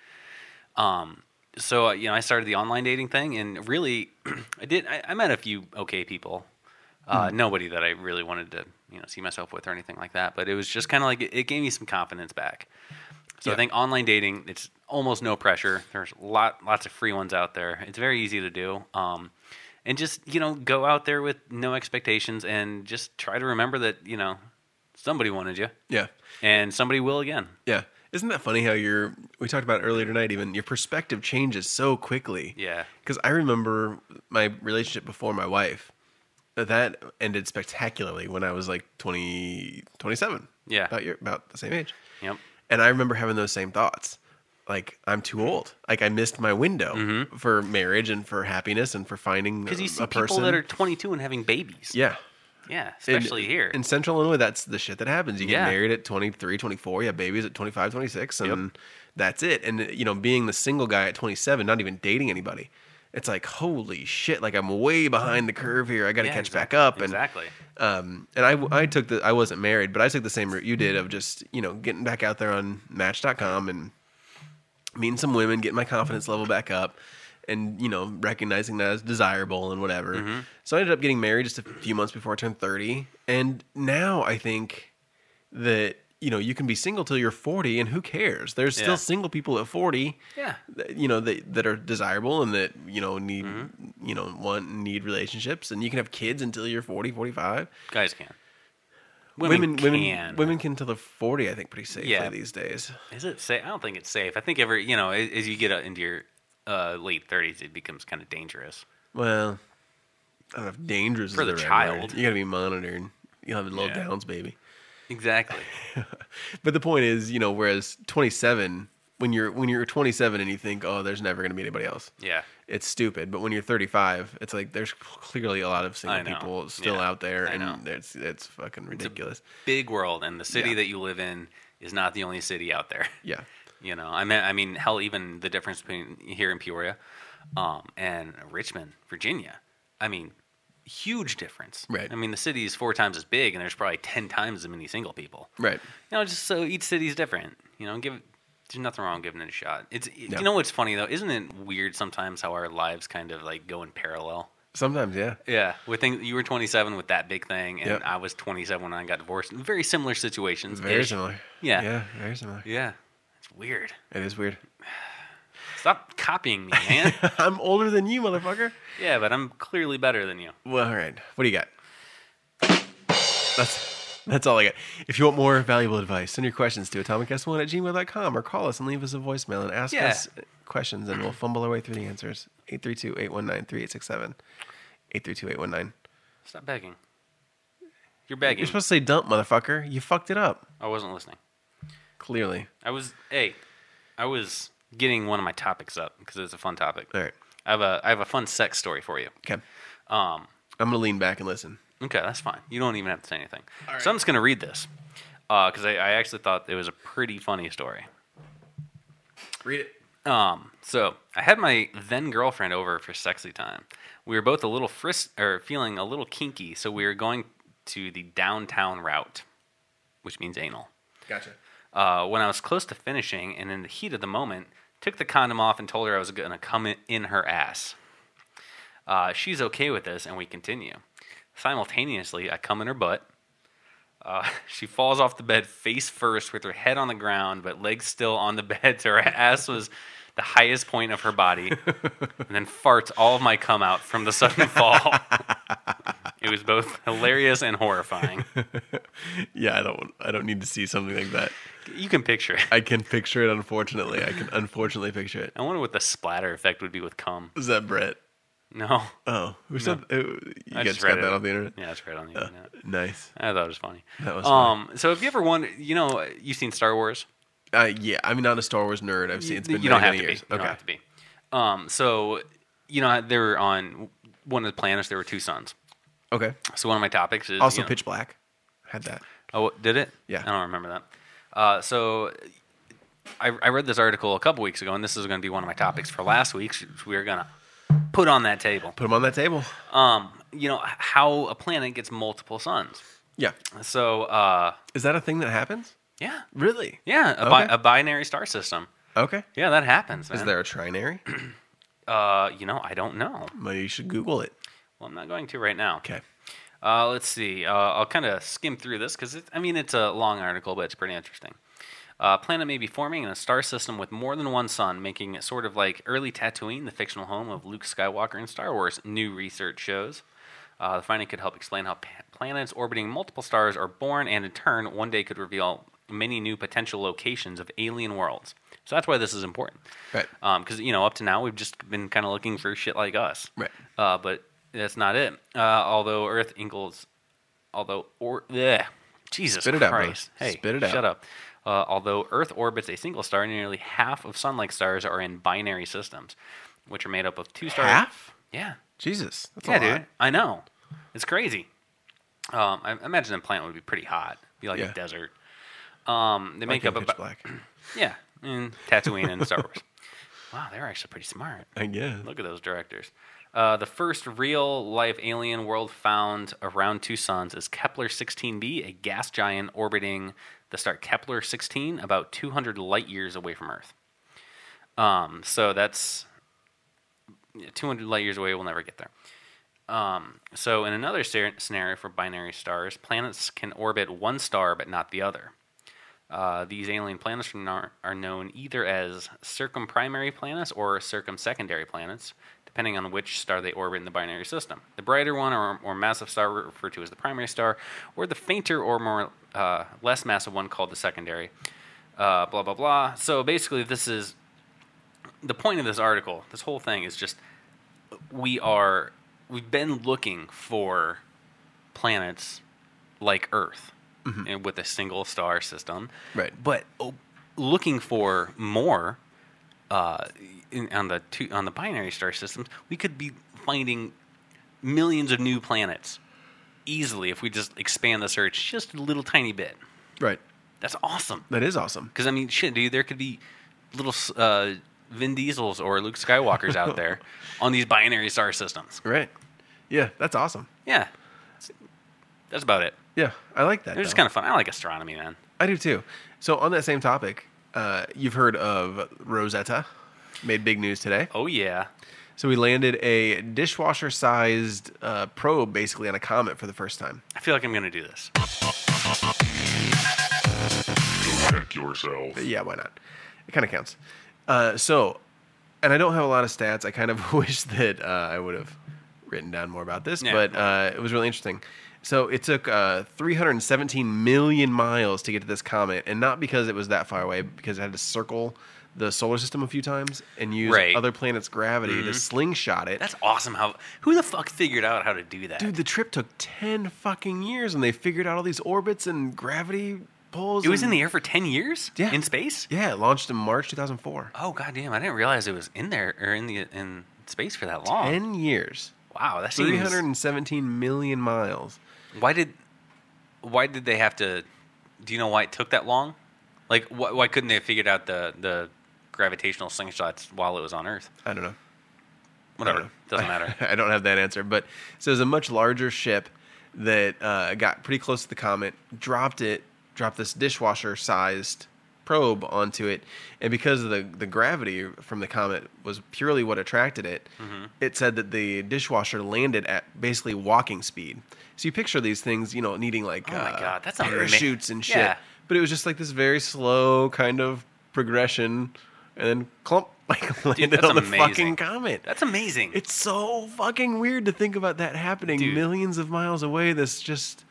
[SPEAKER 7] Um. So uh, you know, I started the online dating thing, and really, I did. I, I met a few okay people. Uh,
[SPEAKER 8] Hmm.
[SPEAKER 7] Nobody that I really wanted to, you know, see myself with or anything like that. But it was just kind of like it, it gave me some confidence back. So
[SPEAKER 8] Yeah.
[SPEAKER 7] I think online dating, it's almost no pressure. There's lot lots of free ones out there. It's very easy to do. Um, and just you know, go out there with no expectations and just try to remember that you know somebody wanted you.
[SPEAKER 8] Yeah.
[SPEAKER 7] And somebody will again.
[SPEAKER 8] Yeah. Isn't that funny how your we talked about it earlier tonight? Even your perspective changes so quickly.
[SPEAKER 7] Yeah.
[SPEAKER 8] Because I remember my relationship before my wife. That ended spectacularly when I was like twenty, twenty-seven.
[SPEAKER 7] Yeah.
[SPEAKER 8] About your about the same age.
[SPEAKER 7] Yep.
[SPEAKER 8] And I remember having those same thoughts. Like, I'm too old. Like, I missed my window for marriage and for happiness and for finding
[SPEAKER 7] Because
[SPEAKER 8] a,
[SPEAKER 7] you see
[SPEAKER 8] a
[SPEAKER 7] people
[SPEAKER 8] person.
[SPEAKER 7] that are twenty-two and having babies.
[SPEAKER 8] Yeah.
[SPEAKER 7] Yeah, especially
[SPEAKER 8] in,
[SPEAKER 7] here.
[SPEAKER 8] In Central Illinois, that's the shit that happens. You get
[SPEAKER 7] Yeah.
[SPEAKER 8] married at twenty-three, twenty-four, you have babies at twenty-five, twenty-six, and that's it. And, you know, being the single guy at twenty-seven, not even dating anybody, it's like, holy shit, like I'm way behind the curve here. I got to
[SPEAKER 7] Yeah,
[SPEAKER 8] catch
[SPEAKER 7] exactly.
[SPEAKER 8] back up. And,
[SPEAKER 7] Exactly.
[SPEAKER 8] Um, and I, I took the, I wasn't married, but I took the same route you did of just, you know, getting back out there on Match dot com and meeting some women, getting my confidence level back up. And, you know, recognizing that as desirable and whatever.
[SPEAKER 7] Mm-hmm.
[SPEAKER 8] So I ended up getting married just a few months before I turned thirty. And now I think that, you know, you can be single till you're forty and who cares? There's
[SPEAKER 7] Yeah.
[SPEAKER 8] still single people at forty,
[SPEAKER 7] Yeah.
[SPEAKER 8] that, you know, that, that are desirable and that, you know, need,
[SPEAKER 7] Mm-hmm.
[SPEAKER 8] you know, want and need relationships. And you can have kids until you're forty, forty-five.
[SPEAKER 7] Guys can. Women,
[SPEAKER 8] women,
[SPEAKER 7] can.
[SPEAKER 8] women can till they're forty, I think, pretty safely
[SPEAKER 7] Yeah.
[SPEAKER 8] these days.
[SPEAKER 7] Is it safe? I don't think it's safe. I think every, you know, as, as you get uh, into your uh, late thirties, it becomes kind of dangerous.
[SPEAKER 8] Well, I don't know if dangerous
[SPEAKER 7] For
[SPEAKER 8] is
[SPEAKER 7] the
[SPEAKER 8] right
[SPEAKER 7] child.
[SPEAKER 8] word. You got to be monitored. You'll have little
[SPEAKER 7] Yeah.
[SPEAKER 8] downs, baby.
[SPEAKER 7] Exactly.
[SPEAKER 8] But the point is, you know, whereas twenty-seven, when you're when you're twenty-seven and you think, oh, there's never going to be anybody else,
[SPEAKER 7] Yeah.
[SPEAKER 8] it's stupid. But when you're thirty-five, it's like there's clearly a lot of
[SPEAKER 7] I
[SPEAKER 8] single
[SPEAKER 7] know.
[SPEAKER 8] people still
[SPEAKER 7] Yeah.
[SPEAKER 8] out there,
[SPEAKER 7] I
[SPEAKER 8] and
[SPEAKER 7] know.
[SPEAKER 8] it's it's fucking ridiculous.
[SPEAKER 7] Big world, and the city
[SPEAKER 8] Yeah.
[SPEAKER 7] that you live in is not the only city out there.
[SPEAKER 8] Yeah.
[SPEAKER 7] You know, I mean, I mean, hell, even the difference between here in Peoria um, and Richmond, Virginia. I mean, huge difference.
[SPEAKER 8] Right.
[SPEAKER 7] I mean, the city is four times as big, and there's probably ten times as many single people.
[SPEAKER 8] Right.
[SPEAKER 7] You know, just so each city's different. You know, give it, there's nothing wrong giving it a shot. It's
[SPEAKER 8] No.
[SPEAKER 7] You know what's funny though? Isn't it weird sometimes how our lives kind of like go in parallel?
[SPEAKER 8] Sometimes, yeah.
[SPEAKER 7] Yeah, with things, you were twenty-seven with that big thing, and
[SPEAKER 8] Yep.
[SPEAKER 7] I was twenty-seven when I got divorced. Very similar situations.
[SPEAKER 8] Very similar.
[SPEAKER 7] Yeah.
[SPEAKER 8] Yeah, very similar.
[SPEAKER 7] Yeah. It's weird.
[SPEAKER 8] It is weird.
[SPEAKER 7] Stop copying me, man.
[SPEAKER 8] I'm older than you, motherfucker.
[SPEAKER 7] Yeah, but I'm clearly better than you.
[SPEAKER 8] Well, all right. What do you got? That's that's all I got. If you want more valuable advice, send your questions to atomic s one at gmail dot com or call us and leave us a voicemail and ask
[SPEAKER 7] Yeah.
[SPEAKER 8] us questions, and we'll fumble our way through the answers. eight three two, eight one nine, three eight six seven. eight three two, eight one nine.
[SPEAKER 7] Stop begging. You're begging.
[SPEAKER 8] You're supposed to say dump, motherfucker. You fucked it up.
[SPEAKER 7] I wasn't listening.
[SPEAKER 8] Clearly.
[SPEAKER 7] I was, hey, I was getting one of my topics up because it's a fun topic.
[SPEAKER 8] All right.
[SPEAKER 7] I have a I have a fun sex story for you.
[SPEAKER 8] Okay.
[SPEAKER 7] Um,
[SPEAKER 8] I'm going to lean back and listen.
[SPEAKER 7] Okay, that's fine. You don't even have to say anything. So I'm just going to read this because I, I actually thought it was a pretty funny story.
[SPEAKER 8] Read it.
[SPEAKER 7] Um, so I had my then girlfriend over for sexy time. We were both a little fris- or feeling a little kinky, so we were going to the downtown route, which means anal.
[SPEAKER 8] Gotcha.
[SPEAKER 7] Uh, when I was close to finishing and in the heat of the moment, took the condom off and told her I was going to come in, in her ass. Uh, she's okay with this, and we continue. Simultaneously, I come in her butt. Uh, she falls off the bed face first with her head on the ground, but legs still on the bed, so her ass was the highest point of her body, and then farts all of my cum out from the sudden fall. It was both hilarious and horrifying.
[SPEAKER 8] Yeah, I don't I don't need to see something like that.
[SPEAKER 7] You can picture it.
[SPEAKER 8] I can picture it, unfortunately. I can unfortunately picture it.
[SPEAKER 7] I wonder what the splatter effect would be with cum.
[SPEAKER 8] Was that Brett?
[SPEAKER 7] No.
[SPEAKER 8] Oh. Who
[SPEAKER 7] No.
[SPEAKER 8] said, uh, you
[SPEAKER 7] I
[SPEAKER 8] guys
[SPEAKER 7] just
[SPEAKER 8] got
[SPEAKER 7] read
[SPEAKER 8] that
[SPEAKER 7] it.
[SPEAKER 8] off the internet?
[SPEAKER 7] Yeah, it's right on the
[SPEAKER 8] Uh,
[SPEAKER 7] internet.
[SPEAKER 8] Nice.
[SPEAKER 7] I thought it was funny.
[SPEAKER 8] That was
[SPEAKER 7] um. So have you ever wondered? You know, you've seen Star Wars.
[SPEAKER 8] Uh, yeah, I'm not a Star Wars nerd. I've seen it's been
[SPEAKER 7] you don't
[SPEAKER 8] many,
[SPEAKER 7] have
[SPEAKER 8] many
[SPEAKER 7] to
[SPEAKER 8] years.
[SPEAKER 7] be. You
[SPEAKER 8] Okay.
[SPEAKER 7] don't have to be. Um. So, you know, they were on one of the planets. There were two suns.
[SPEAKER 8] Okay.
[SPEAKER 7] So one of my topics is
[SPEAKER 8] Also,
[SPEAKER 7] you know,
[SPEAKER 8] Pitch Black had that.
[SPEAKER 7] Oh, did it?
[SPEAKER 8] Yeah.
[SPEAKER 7] I don't remember that. Uh, so I, I read this article a couple weeks ago, and this is going to be one of my topics for last week. Which we are going to put on that table.
[SPEAKER 8] Put them on that table.
[SPEAKER 7] Um, you know how a planet gets multiple suns.
[SPEAKER 8] Yeah.
[SPEAKER 7] So uh,
[SPEAKER 8] is that a thing that happens?
[SPEAKER 7] Yeah.
[SPEAKER 8] Really?
[SPEAKER 7] Yeah. A,
[SPEAKER 8] Okay.
[SPEAKER 7] bi- a binary star system.
[SPEAKER 8] Okay.
[SPEAKER 7] Yeah, that happens.
[SPEAKER 8] Is
[SPEAKER 7] man.
[SPEAKER 8] there a trinary?
[SPEAKER 7] Uh, you know, I don't know.
[SPEAKER 8] Maybe you should Google it.
[SPEAKER 7] Well, I'm not going to right now.
[SPEAKER 8] Okay.
[SPEAKER 7] Uh, let's see. Uh, I'll kind of skim through this because, I mean, it's a long article, but it's pretty interesting. Uh, planet may be forming in a star system with more than one sun, making it sort of like early Tatooine, the fictional home of Luke Skywalker in Star Wars, new research shows. Uh, the finding could help explain how pa- planets orbiting multiple stars are born, and in turn, one day could reveal many new potential locations of alien worlds. So that's why this is important.
[SPEAKER 8] Right.
[SPEAKER 7] Because, you know, up to now, we've just been kind of looking for shit like us.
[SPEAKER 8] Right.
[SPEAKER 7] Uh, but that's not it. Uh, although Earth equals, although or bleh, Jesus
[SPEAKER 8] Spit it out,
[SPEAKER 7] Christ,
[SPEAKER 8] brother.
[SPEAKER 7] hey,
[SPEAKER 8] Spit it out.
[SPEAKER 7] shut up. Uh, although Earth orbits a single star, nearly half of sun-like stars are in binary systems, which are made up of two stars.
[SPEAKER 8] Half?
[SPEAKER 7] Yeah.
[SPEAKER 8] Jesus, that's
[SPEAKER 7] yeah,
[SPEAKER 8] a
[SPEAKER 7] dude.
[SPEAKER 8] lot.
[SPEAKER 7] I know. It's crazy. Um, I imagine the planet would be pretty hot. Be like
[SPEAKER 8] Yeah.
[SPEAKER 7] a desert. Um, they make
[SPEAKER 8] Like
[SPEAKER 7] up
[SPEAKER 8] in Pitch
[SPEAKER 7] about
[SPEAKER 8] Black.
[SPEAKER 7] yeah, and Tatooine and Star Wars. Wow, they're actually pretty smart.
[SPEAKER 8] I guess.
[SPEAKER 7] Look at those directors. Uh, the first real-life alien world found around two suns is Kepler sixteen b, a gas giant orbiting the star Kepler sixteen, about two hundred light years away from Earth. Um, so that's yeah, two hundred light years away. We'll never get there. Um, so in another ser- scenario for binary stars, planets can orbit one star but not the other. Uh, these alien planets are are known either as circumprimary planets or circumsecondary planets, depending on which star they orbit in the binary system. The brighter one or more massive star referred to as the primary star, or the fainter or more uh, less massive one called the secondary. Uh, blah, blah, blah. So basically this is the point of this article. This whole thing is just we are, we've been looking for planets like Earth.
[SPEAKER 8] Mm-hmm.
[SPEAKER 7] And with a single star system,
[SPEAKER 8] right?
[SPEAKER 7] But oh, looking for more uh, in, on the two, on the binary star systems, we could be finding millions of new planets easily if we just expand the search just a little tiny bit.
[SPEAKER 8] Right.
[SPEAKER 7] That's awesome.
[SPEAKER 8] That is awesome.
[SPEAKER 7] Because I mean, shit, dude, there could be little uh, Vin Diesels or Luke Skywalkers out there on these binary star systems.
[SPEAKER 8] Right. Yeah, that's awesome.
[SPEAKER 7] Yeah. That's about it.
[SPEAKER 8] Yeah, I like that.
[SPEAKER 7] It's just
[SPEAKER 8] though.
[SPEAKER 7] kind of fun. I like astronomy, man.
[SPEAKER 8] I do too. So on that same topic, uh, you've heard of Rosetta. Made big news today.
[SPEAKER 7] Oh, yeah.
[SPEAKER 8] So we landed a dishwasher-sized uh, probe basically on a comet for the first time.
[SPEAKER 7] I feel like I'm going to do this.
[SPEAKER 18] Protect yourself.
[SPEAKER 8] Yeah, why not? It kind of counts. Uh, so, and I don't have a lot of stats. I kind of wish that uh, I would have written down more about this,
[SPEAKER 7] Yeah.
[SPEAKER 8] but uh, it was really interesting. So it took uh, three hundred seventeen million miles to get to this comet, and not because it was that far away, because it had to circle the solar system a few times and use
[SPEAKER 7] Right.
[SPEAKER 8] other planets' gravity
[SPEAKER 7] Mhm.
[SPEAKER 8] to slingshot it.
[SPEAKER 7] That's awesome. How Who the fuck figured out how to do that?
[SPEAKER 8] Dude, the trip took ten fucking years, and they figured out all these orbits and gravity pulls.
[SPEAKER 7] It was in
[SPEAKER 8] and-
[SPEAKER 7] the air for ten years?
[SPEAKER 8] Yeah.
[SPEAKER 7] In space?
[SPEAKER 8] Yeah, it launched in March two thousand four.
[SPEAKER 7] Oh, goddamn. I didn't realize it was in there or in the in space for that long.
[SPEAKER 8] ten years.
[SPEAKER 7] Wow, that seems...
[SPEAKER 8] three hundred seventeen million miles.
[SPEAKER 7] Why did why did they have to... Do you know why it took that long? Like, wh- why couldn't they have figured out the, the gravitational slingshots while it was on Earth?
[SPEAKER 8] I don't know.
[SPEAKER 7] Whatever.
[SPEAKER 8] I don't know.
[SPEAKER 7] Doesn't matter.
[SPEAKER 8] I don't have that answer. But so it was a much larger ship that uh, got pretty close to the comet, dropped it, dropped this dishwasher-sized probe onto it, and because of the, the gravity from the comet was purely what attracted it,
[SPEAKER 7] Mm-hmm.
[SPEAKER 8] it said that the dishwasher landed at basically walking speed. So you picture these things, you know, needing like
[SPEAKER 7] Oh my
[SPEAKER 8] uh,
[SPEAKER 7] God, that's ama-
[SPEAKER 8] parachutes and shit.
[SPEAKER 7] Yeah.
[SPEAKER 8] But it was just like this very slow kind of progression, and then clump, like landed
[SPEAKER 7] that's
[SPEAKER 8] on the
[SPEAKER 7] amazing.
[SPEAKER 8] fucking comet.
[SPEAKER 7] That's amazing.
[SPEAKER 8] It's so fucking weird to think about that happening
[SPEAKER 7] Dude.
[SPEAKER 8] millions of miles away. This just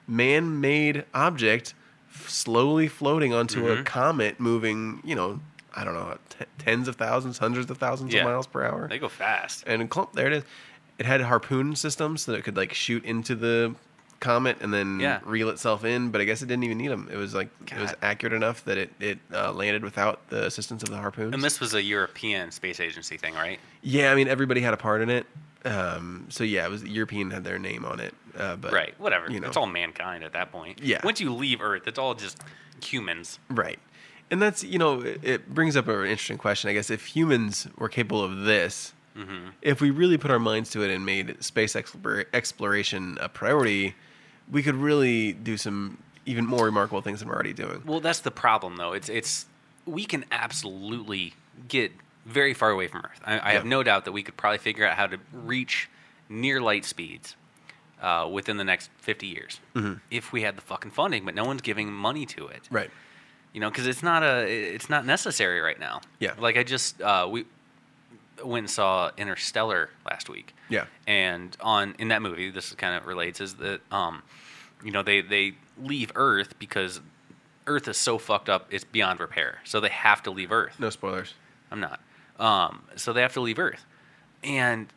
[SPEAKER 8] man-made object f- slowly floating onto a
[SPEAKER 7] Mhm.
[SPEAKER 8] comet, moving, you know, I don't know, t- tens of thousands, hundreds of thousands
[SPEAKER 7] Yeah.
[SPEAKER 8] of miles per hour.
[SPEAKER 7] They go fast.
[SPEAKER 8] And clump, there it is. It had harpoon systems so that it could like shoot into the comet and then
[SPEAKER 7] Yeah.
[SPEAKER 8] reel itself in. But I guess it didn't even need them. It was like it was
[SPEAKER 7] God.
[SPEAKER 8] accurate enough that it it uh, landed without the assistance of the harpoons.
[SPEAKER 7] And this was a European Space Agency thing, right?
[SPEAKER 8] Yeah, I mean everybody had a part in it. Um, so yeah, it was European had their name on it. Uh, but
[SPEAKER 7] right. Whatever.
[SPEAKER 8] You know,
[SPEAKER 7] It's all mankind at that point.
[SPEAKER 8] Yeah.
[SPEAKER 7] Once you leave Earth, it's all just humans.
[SPEAKER 8] right. And that's you know it, it brings up an interesting question. I guess if humans were capable of this,
[SPEAKER 7] Mm-hmm.
[SPEAKER 8] if we really put our minds to it and made space explora- exploration a priority, we could really do some even more remarkable things than we're already doing.
[SPEAKER 7] Well, that's the problem, though. It's it's we can absolutely get very far away from Earth. I, I have
[SPEAKER 8] Yeah.
[SPEAKER 7] no doubt that we could probably figure out how to reach near light speeds uh, within the next fifty years
[SPEAKER 8] Mhm.
[SPEAKER 7] if we had the fucking funding. But no one's giving money to it,
[SPEAKER 8] Right.
[SPEAKER 7] you know, because it's not a it's not necessary right now.
[SPEAKER 8] Yeah.
[SPEAKER 7] Like I just uh, we went and saw Interstellar last week.
[SPEAKER 8] Yeah.
[SPEAKER 7] And on in that movie, this kind of relates is that um, you know they they leave Earth because Earth is so fucked up it's beyond repair, so they have to leave Earth.
[SPEAKER 8] No spoilers.
[SPEAKER 7] I'm not. Um, so they have to leave Earth, and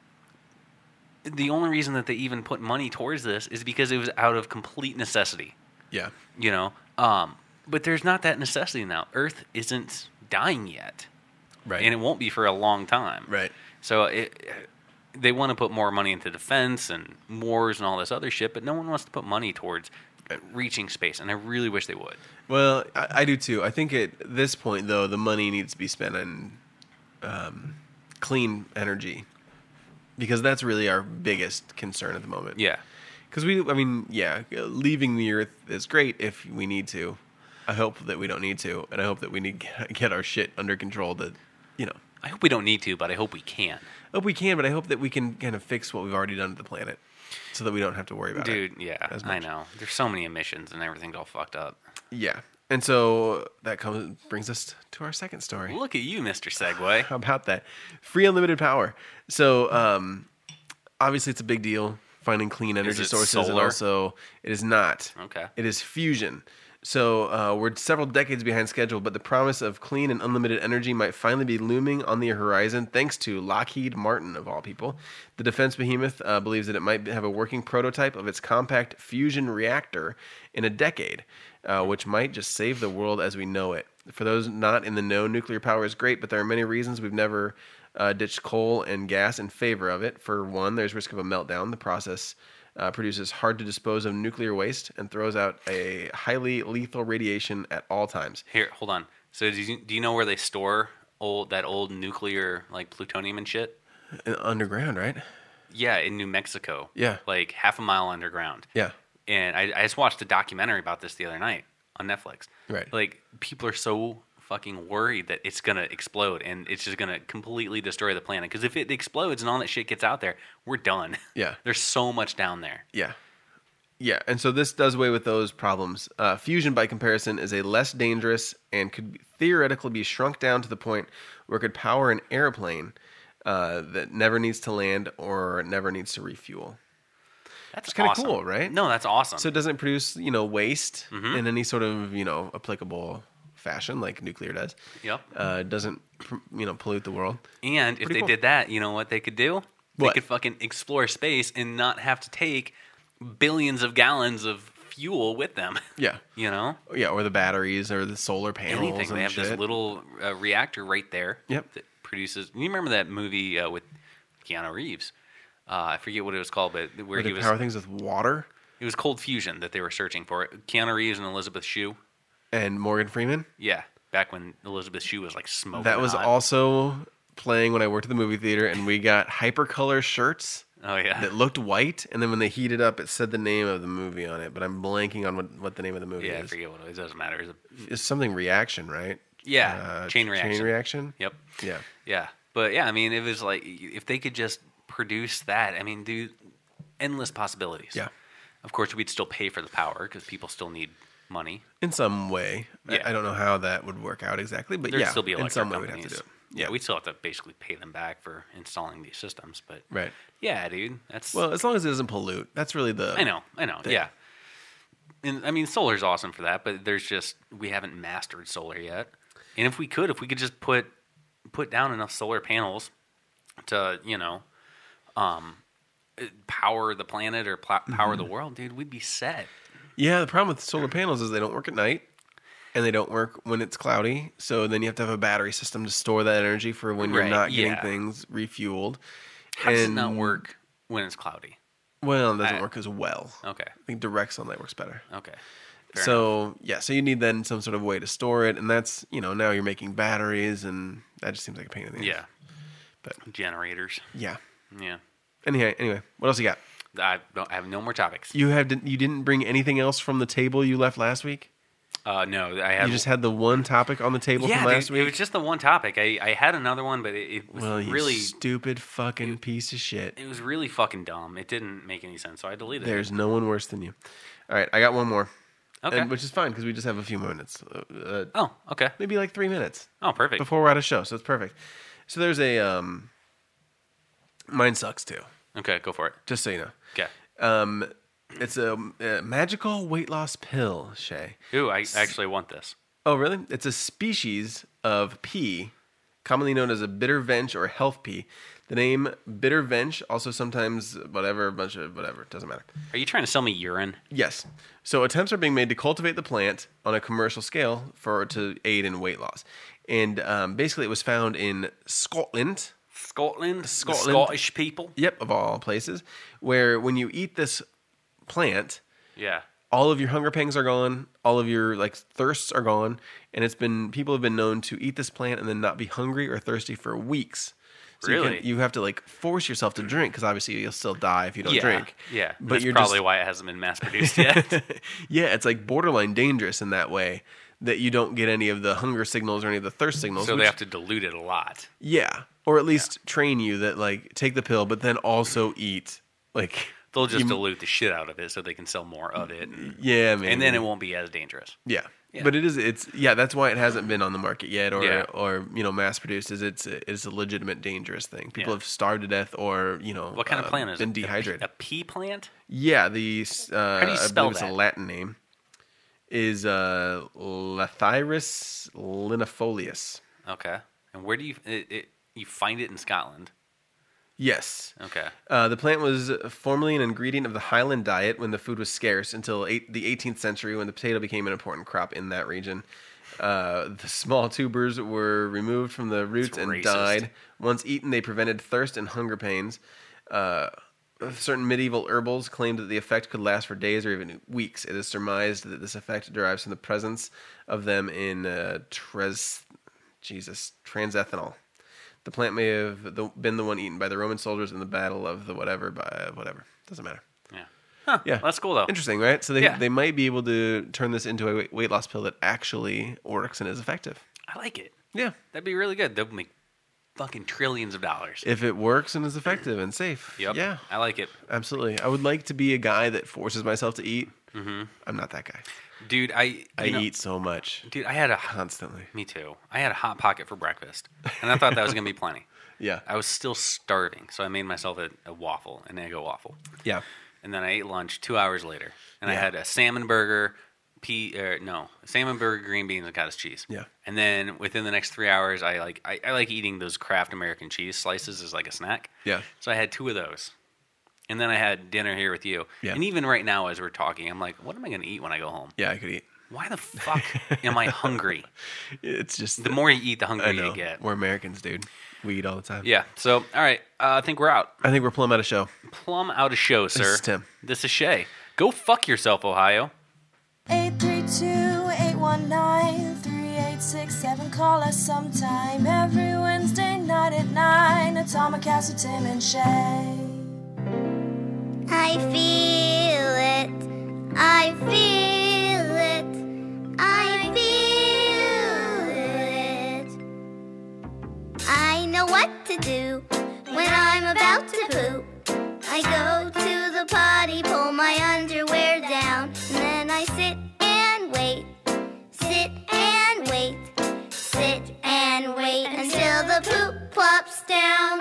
[SPEAKER 7] the only reason that they even put money towards this is because it was out of complete necessity.
[SPEAKER 8] Yeah.
[SPEAKER 7] You know, um, but there's not that necessity now. Earth isn't dying yet.
[SPEAKER 8] Right.
[SPEAKER 7] And it won't be for a long time.
[SPEAKER 8] Right.
[SPEAKER 7] So it, they want to put more money into defense and wars and all this other shit, but no one wants to put money towards reaching space, and I really wish they would.
[SPEAKER 8] Well, I, I do too. I think at this point, though, the money needs to be spent on um, clean energy because that's really our biggest concern at the moment.
[SPEAKER 7] Yeah.
[SPEAKER 8] Because we, I mean, yeah, leaving the Earth is great if we need to. I hope that we don't need to, and I hope that we need to get our shit under control. That, you know,
[SPEAKER 7] I hope we don't need to, but I hope we can.
[SPEAKER 8] I hope we can, but I hope that we can kind of fix what we've already done to the planet, so that we don't have to worry about
[SPEAKER 7] Dude,
[SPEAKER 8] it.
[SPEAKER 7] yeah,
[SPEAKER 8] as
[SPEAKER 7] I
[SPEAKER 8] much.
[SPEAKER 7] know. There's so many emissions and everything's all fucked up.
[SPEAKER 8] Yeah, and so that comes brings us to our second story.
[SPEAKER 7] Look at you, Mister Segway.
[SPEAKER 8] How about that? Free unlimited power. So, um, obviously, it's a big deal finding clean energy
[SPEAKER 7] it
[SPEAKER 8] sources, and
[SPEAKER 7] solar?
[SPEAKER 8] also it is not.
[SPEAKER 7] Okay.
[SPEAKER 8] It is fusion. So uh, we're several decades behind schedule, but the promise of clean and unlimited energy might finally be looming on the horizon thanks to Lockheed Martin, of all people. The defense behemoth uh, believes that it might have a working prototype of its compact fusion reactor in a decade, uh, which might just save the world as we know it. For those not in the know, nuclear power is great, but there are many reasons we've never uh, ditched coal and gas in favor of it. For one, there's risk of a meltdown. The process Uh, produces hard to dispose of nuclear waste and throws out a highly lethal radiation at all times.
[SPEAKER 7] Here, hold on. So do you, do you know where they store old that old nuclear like plutonium and shit.
[SPEAKER 8] Underground, right?
[SPEAKER 7] Yeah, in New Mexico.
[SPEAKER 8] Yeah.
[SPEAKER 7] Like half a mile underground.
[SPEAKER 8] Yeah.
[SPEAKER 7] And I, I just watched a documentary about this the other night on Netflix.
[SPEAKER 8] Right.
[SPEAKER 7] Like people are so fucking worried that it's gonna explode and it's just gonna completely destroy the planet. Because if it explodes and all that shit gets out there, we're done.
[SPEAKER 8] Yeah.
[SPEAKER 7] There's so much down there.
[SPEAKER 8] Yeah. Yeah, and so this does away with those problems. Uh, fusion, by comparison, is a less dangerous and could theoretically be shrunk down to the point where it could power an airplane uh, that never needs to land or never needs to refuel.
[SPEAKER 7] That's
[SPEAKER 8] kind of
[SPEAKER 7] awesome.
[SPEAKER 8] cool, right?
[SPEAKER 7] No, that's awesome.
[SPEAKER 8] So it doesn't produce, you know, waste
[SPEAKER 7] Mhm.
[SPEAKER 8] in any sort of, you know, applicable fashion like nuclear does.
[SPEAKER 7] Yep.
[SPEAKER 8] Uh, it doesn't, you know, pollute the world.
[SPEAKER 7] And if
[SPEAKER 8] Pretty
[SPEAKER 7] they
[SPEAKER 8] cool.
[SPEAKER 7] did that, you know what they could do? They
[SPEAKER 8] What?
[SPEAKER 7] could fucking explore space and not have to take billions of gallons of fuel with them.
[SPEAKER 8] Yeah.
[SPEAKER 7] You know?
[SPEAKER 8] Yeah, or the batteries or the solar panels
[SPEAKER 7] Anything.
[SPEAKER 8] and
[SPEAKER 7] They have
[SPEAKER 8] shit.
[SPEAKER 7] this little uh, reactor right there.
[SPEAKER 8] Yep.
[SPEAKER 7] That produces. You remember that movie uh, with Keanu Reeves? Uh, I forget what it was called, but where
[SPEAKER 8] Where
[SPEAKER 7] he
[SPEAKER 8] they
[SPEAKER 7] was.
[SPEAKER 8] power things with water.
[SPEAKER 7] It was Cold Fusion that they were searching for. Keanu Reeves and Elizabeth Shue.
[SPEAKER 8] And Morgan Freeman.
[SPEAKER 7] Yeah, back when Elizabeth Shue was like smoking.
[SPEAKER 8] That was
[SPEAKER 7] hot.
[SPEAKER 8] also playing when I worked at the movie theater, and we got hypercolor shirts.
[SPEAKER 7] Oh yeah,
[SPEAKER 8] that looked white, and then when they heated up, it said the name of the movie on it. But I'm blanking on what, what the name of the movie
[SPEAKER 7] Yeah, I
[SPEAKER 8] is.
[SPEAKER 7] forget what it is. It doesn't matter. It's a-
[SPEAKER 8] It's something reaction, right?
[SPEAKER 7] Yeah,
[SPEAKER 8] Uh,
[SPEAKER 7] chain reaction.
[SPEAKER 8] Chain reaction.
[SPEAKER 7] Yep.
[SPEAKER 8] Yeah.
[SPEAKER 7] Yeah, but yeah, I mean, it was like if they could just produce that. I mean, dude, endless possibilities.
[SPEAKER 8] Yeah.
[SPEAKER 7] Of course, we'd still pay for the power because people still need money.
[SPEAKER 8] In some way, I-
[SPEAKER 7] Yeah.
[SPEAKER 8] I, don't know how that would work out exactly, but
[SPEAKER 7] There'd
[SPEAKER 8] yeah,
[SPEAKER 7] still be
[SPEAKER 8] in
[SPEAKER 7] electric
[SPEAKER 8] some way
[SPEAKER 7] companies.
[SPEAKER 8] we'd have to do it.
[SPEAKER 7] Yeah, we'd still have to basically pay them back for installing these systems. But
[SPEAKER 8] Right.
[SPEAKER 7] yeah, dude, that's
[SPEAKER 8] Well, as long as it doesn't pollute, that's really the.
[SPEAKER 7] I know, I know,
[SPEAKER 8] thing.
[SPEAKER 7] yeah. And I mean, solar's awesome for that, but there's just we haven't mastered solar yet. And if we could, if we could just put put down enough solar panels to, you know, um, power the planet or pl- power
[SPEAKER 8] Mm-hmm.
[SPEAKER 7] the world, dude, we'd be set.
[SPEAKER 8] Yeah, the problem with solar panels is they don't work at night, and they don't work when it's cloudy. So then you have to have a battery system to store that energy for when you're
[SPEAKER 7] Right,
[SPEAKER 8] not getting
[SPEAKER 7] yeah.
[SPEAKER 8] things refueled.
[SPEAKER 7] How does it
[SPEAKER 8] And-
[SPEAKER 7] not work when it's cloudy?
[SPEAKER 8] Well, it doesn't
[SPEAKER 7] I-
[SPEAKER 8] work as well.
[SPEAKER 7] Okay.
[SPEAKER 8] I think direct sunlight works better.
[SPEAKER 7] Okay. Fair
[SPEAKER 8] so yeah, so you need then some sort of way to store it, and that's you know now you're making batteries, and that just seems like a pain in the ass.
[SPEAKER 7] Yeah.
[SPEAKER 8] But
[SPEAKER 7] generators.
[SPEAKER 8] Yeah.
[SPEAKER 7] Yeah.
[SPEAKER 8] Anyway, anyway, what else you got?
[SPEAKER 7] I don't I have no more topics.
[SPEAKER 8] You have you didn't bring anything else from the table you left last week?
[SPEAKER 7] Uh, no, I have.
[SPEAKER 8] You just had the one topic on the table
[SPEAKER 7] yeah,
[SPEAKER 8] from last
[SPEAKER 7] dude,
[SPEAKER 8] week.
[SPEAKER 7] it was just the one topic. I, I had another one, but it, it was
[SPEAKER 8] Well, you
[SPEAKER 7] really
[SPEAKER 8] stupid fucking piece of shit.
[SPEAKER 7] it was really fucking dumb. It didn't make any sense, so I deleted
[SPEAKER 8] There's
[SPEAKER 7] it.
[SPEAKER 8] no one worse than you. All right, I got one more.
[SPEAKER 7] Okay.
[SPEAKER 8] And- which is fine because we just have a few minutes. Uh,
[SPEAKER 7] oh, okay.
[SPEAKER 8] Maybe like three minutes.
[SPEAKER 7] Oh, perfect.
[SPEAKER 8] Before we're out of show, so it's perfect. So there's a um, mine sucks too.
[SPEAKER 7] Okay, go for it.
[SPEAKER 8] Just so you know.
[SPEAKER 7] Okay.
[SPEAKER 8] Um, it's a, a magical weight loss pill, Shay.
[SPEAKER 7] Ooh, I actually want this.
[SPEAKER 8] Oh, really? It's a species of pea, commonly known as a bitter vench or health pea. The name bitter vench, also sometimes whatever, a bunch of whatever, it doesn't matter.
[SPEAKER 7] Are you trying to sell me urine?
[SPEAKER 8] Yes. So attempts are being made to cultivate the plant on a commercial scale for to aid in weight loss. And um, basically it was found in Scotland.
[SPEAKER 7] Scotland? The
[SPEAKER 8] Scotland.
[SPEAKER 7] Scottish people?
[SPEAKER 8] Yep, of all places. Where when you eat this plant,
[SPEAKER 7] Yeah.
[SPEAKER 8] all of your hunger pangs are gone, all of your like thirsts are gone, and it's been people have been known to eat this plant and then not be hungry or thirsty for weeks. So you,
[SPEAKER 7] Really?
[SPEAKER 8] can, you have to like force yourself to drink because obviously you'll still die if you don't
[SPEAKER 7] yeah.
[SPEAKER 8] drink.
[SPEAKER 7] Yeah.
[SPEAKER 8] But
[SPEAKER 7] That's
[SPEAKER 8] you're
[SPEAKER 7] probably
[SPEAKER 8] just-
[SPEAKER 7] why it hasn't been mass produced yet.
[SPEAKER 8] Yeah, it's like borderline dangerous in that way that you don't get any of the hunger signals or any of the thirst signals.
[SPEAKER 7] so
[SPEAKER 8] which-
[SPEAKER 7] they have to dilute it a lot.
[SPEAKER 8] yeah, or at least train you that like take the pill, but then also eat like
[SPEAKER 7] They'll just
[SPEAKER 8] you-
[SPEAKER 7] dilute the shit out of it so they can sell more of it. And,
[SPEAKER 8] Yeah, maybe.
[SPEAKER 7] and then it won't be as dangerous.
[SPEAKER 8] Yeah.
[SPEAKER 7] Yeah.
[SPEAKER 8] But it is it's yeah, that's why it hasn't been on the market yet or
[SPEAKER 7] Yeah.
[SPEAKER 8] or you know mass produced is it's a, it's a legitimate dangerous thing. People
[SPEAKER 7] Yeah.
[SPEAKER 8] have starved to death or, you know,
[SPEAKER 7] What kind
[SPEAKER 8] uh,
[SPEAKER 7] of plant is
[SPEAKER 8] been
[SPEAKER 7] it?
[SPEAKER 8] dehydrated.
[SPEAKER 7] A pea plant?
[SPEAKER 8] Yeah, the uh
[SPEAKER 7] How do you
[SPEAKER 8] I
[SPEAKER 7] spell
[SPEAKER 8] believe it's
[SPEAKER 7] that?
[SPEAKER 8] a Latin name is uh Lathyrus linifolius.
[SPEAKER 7] Okay. And where do you it, it, you find it in Scotland?
[SPEAKER 8] Yes.
[SPEAKER 7] Okay.
[SPEAKER 8] Uh, the plant was formerly an ingredient of the Highland diet when the food was scarce until eight, the eighteenth century when the potato became an important crop in that region. Uh, the small tubers were removed from the roots and
[SPEAKER 7] racist.
[SPEAKER 8] died. Once eaten, they prevented thirst and hunger pains. Uh, certain medieval herbals claimed that the effect could last for days or even weeks. It is surmised that this effect derives from the presence of them in uh, tres, Jesus, transethanol. The plant may have the, been the one eaten by the Roman soldiers in the battle of the whatever, by whatever. Doesn't matter.
[SPEAKER 7] Yeah. Huh,
[SPEAKER 8] yeah.
[SPEAKER 7] That's cool, though.
[SPEAKER 8] Interesting, right? So they,
[SPEAKER 7] Yeah.
[SPEAKER 8] they might be able to turn this into a weight loss pill that actually works and is effective.
[SPEAKER 7] I like it.
[SPEAKER 8] Yeah.
[SPEAKER 7] That'd be really good. That would make fucking trillions of dollars.
[SPEAKER 8] If it works and is effective and safe.
[SPEAKER 7] Yep.
[SPEAKER 8] Yeah.
[SPEAKER 7] I like it.
[SPEAKER 8] Absolutely. I would like to be a guy that forces myself to eat.
[SPEAKER 7] Mm-hmm.
[SPEAKER 8] I'm not that guy.
[SPEAKER 7] Dude, I
[SPEAKER 8] I
[SPEAKER 7] you know,
[SPEAKER 8] eat so much.
[SPEAKER 7] Dude, I had a
[SPEAKER 8] constantly.
[SPEAKER 7] Me too. I had a hot pocket for breakfast, and I thought that was gonna be plenty.
[SPEAKER 8] Yeah.
[SPEAKER 7] I was still starving, so I made myself a, a waffle, an Eggo waffle.
[SPEAKER 8] Yeah.
[SPEAKER 7] And then I ate lunch two hours later, and I
[SPEAKER 8] Yeah.
[SPEAKER 7] had a salmon burger, pea, er, no, a salmon burger, green beans, and cottage cheese.
[SPEAKER 8] Yeah.
[SPEAKER 7] And then within the next three hours, I like I, I like eating those Kraft American cheese slices as like a snack.
[SPEAKER 8] Yeah.
[SPEAKER 7] So I had two of those. And then I had dinner here with you.
[SPEAKER 8] Yeah.
[SPEAKER 7] And even right now, as we're talking, I'm like, what am I going to eat when I go home?
[SPEAKER 8] Yeah, I could eat.
[SPEAKER 7] Why the fuck am I hungry?
[SPEAKER 8] It's just
[SPEAKER 7] The more you eat, the
[SPEAKER 8] I
[SPEAKER 7] hungrier
[SPEAKER 8] know.
[SPEAKER 7] you get.
[SPEAKER 8] We're Americans, dude. We eat all the time.
[SPEAKER 7] Yeah. So, all right. Uh, I think we're out.
[SPEAKER 8] I think we're plumb out of show.
[SPEAKER 7] Plumb out of show, sir.
[SPEAKER 8] This is Tim.
[SPEAKER 7] This is Shay. Go fuck yourself, Ohio.
[SPEAKER 20] eight three two, eight one nine, three eight six seven. Call us sometime every Wednesday night at nine. Atomic Cast with Tim and Shay.
[SPEAKER 21] I feel it. I feel it. I feel it. I know what to do when I'm about to poop. I go to the potty, pull my underwear down, and then I sit and wait, sit and wait, sit and wait until the poop plops down.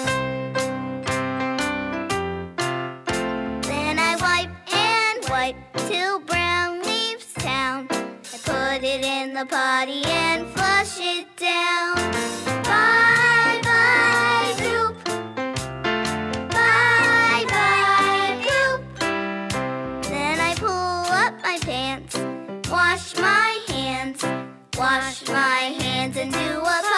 [SPEAKER 21] Then I wipe and wipe till brown leaves town. I put it in the potty and flush it down. Bye bye poop. Bye bye poop. Then I pull up my pants, wash my hands, wash my hands and do a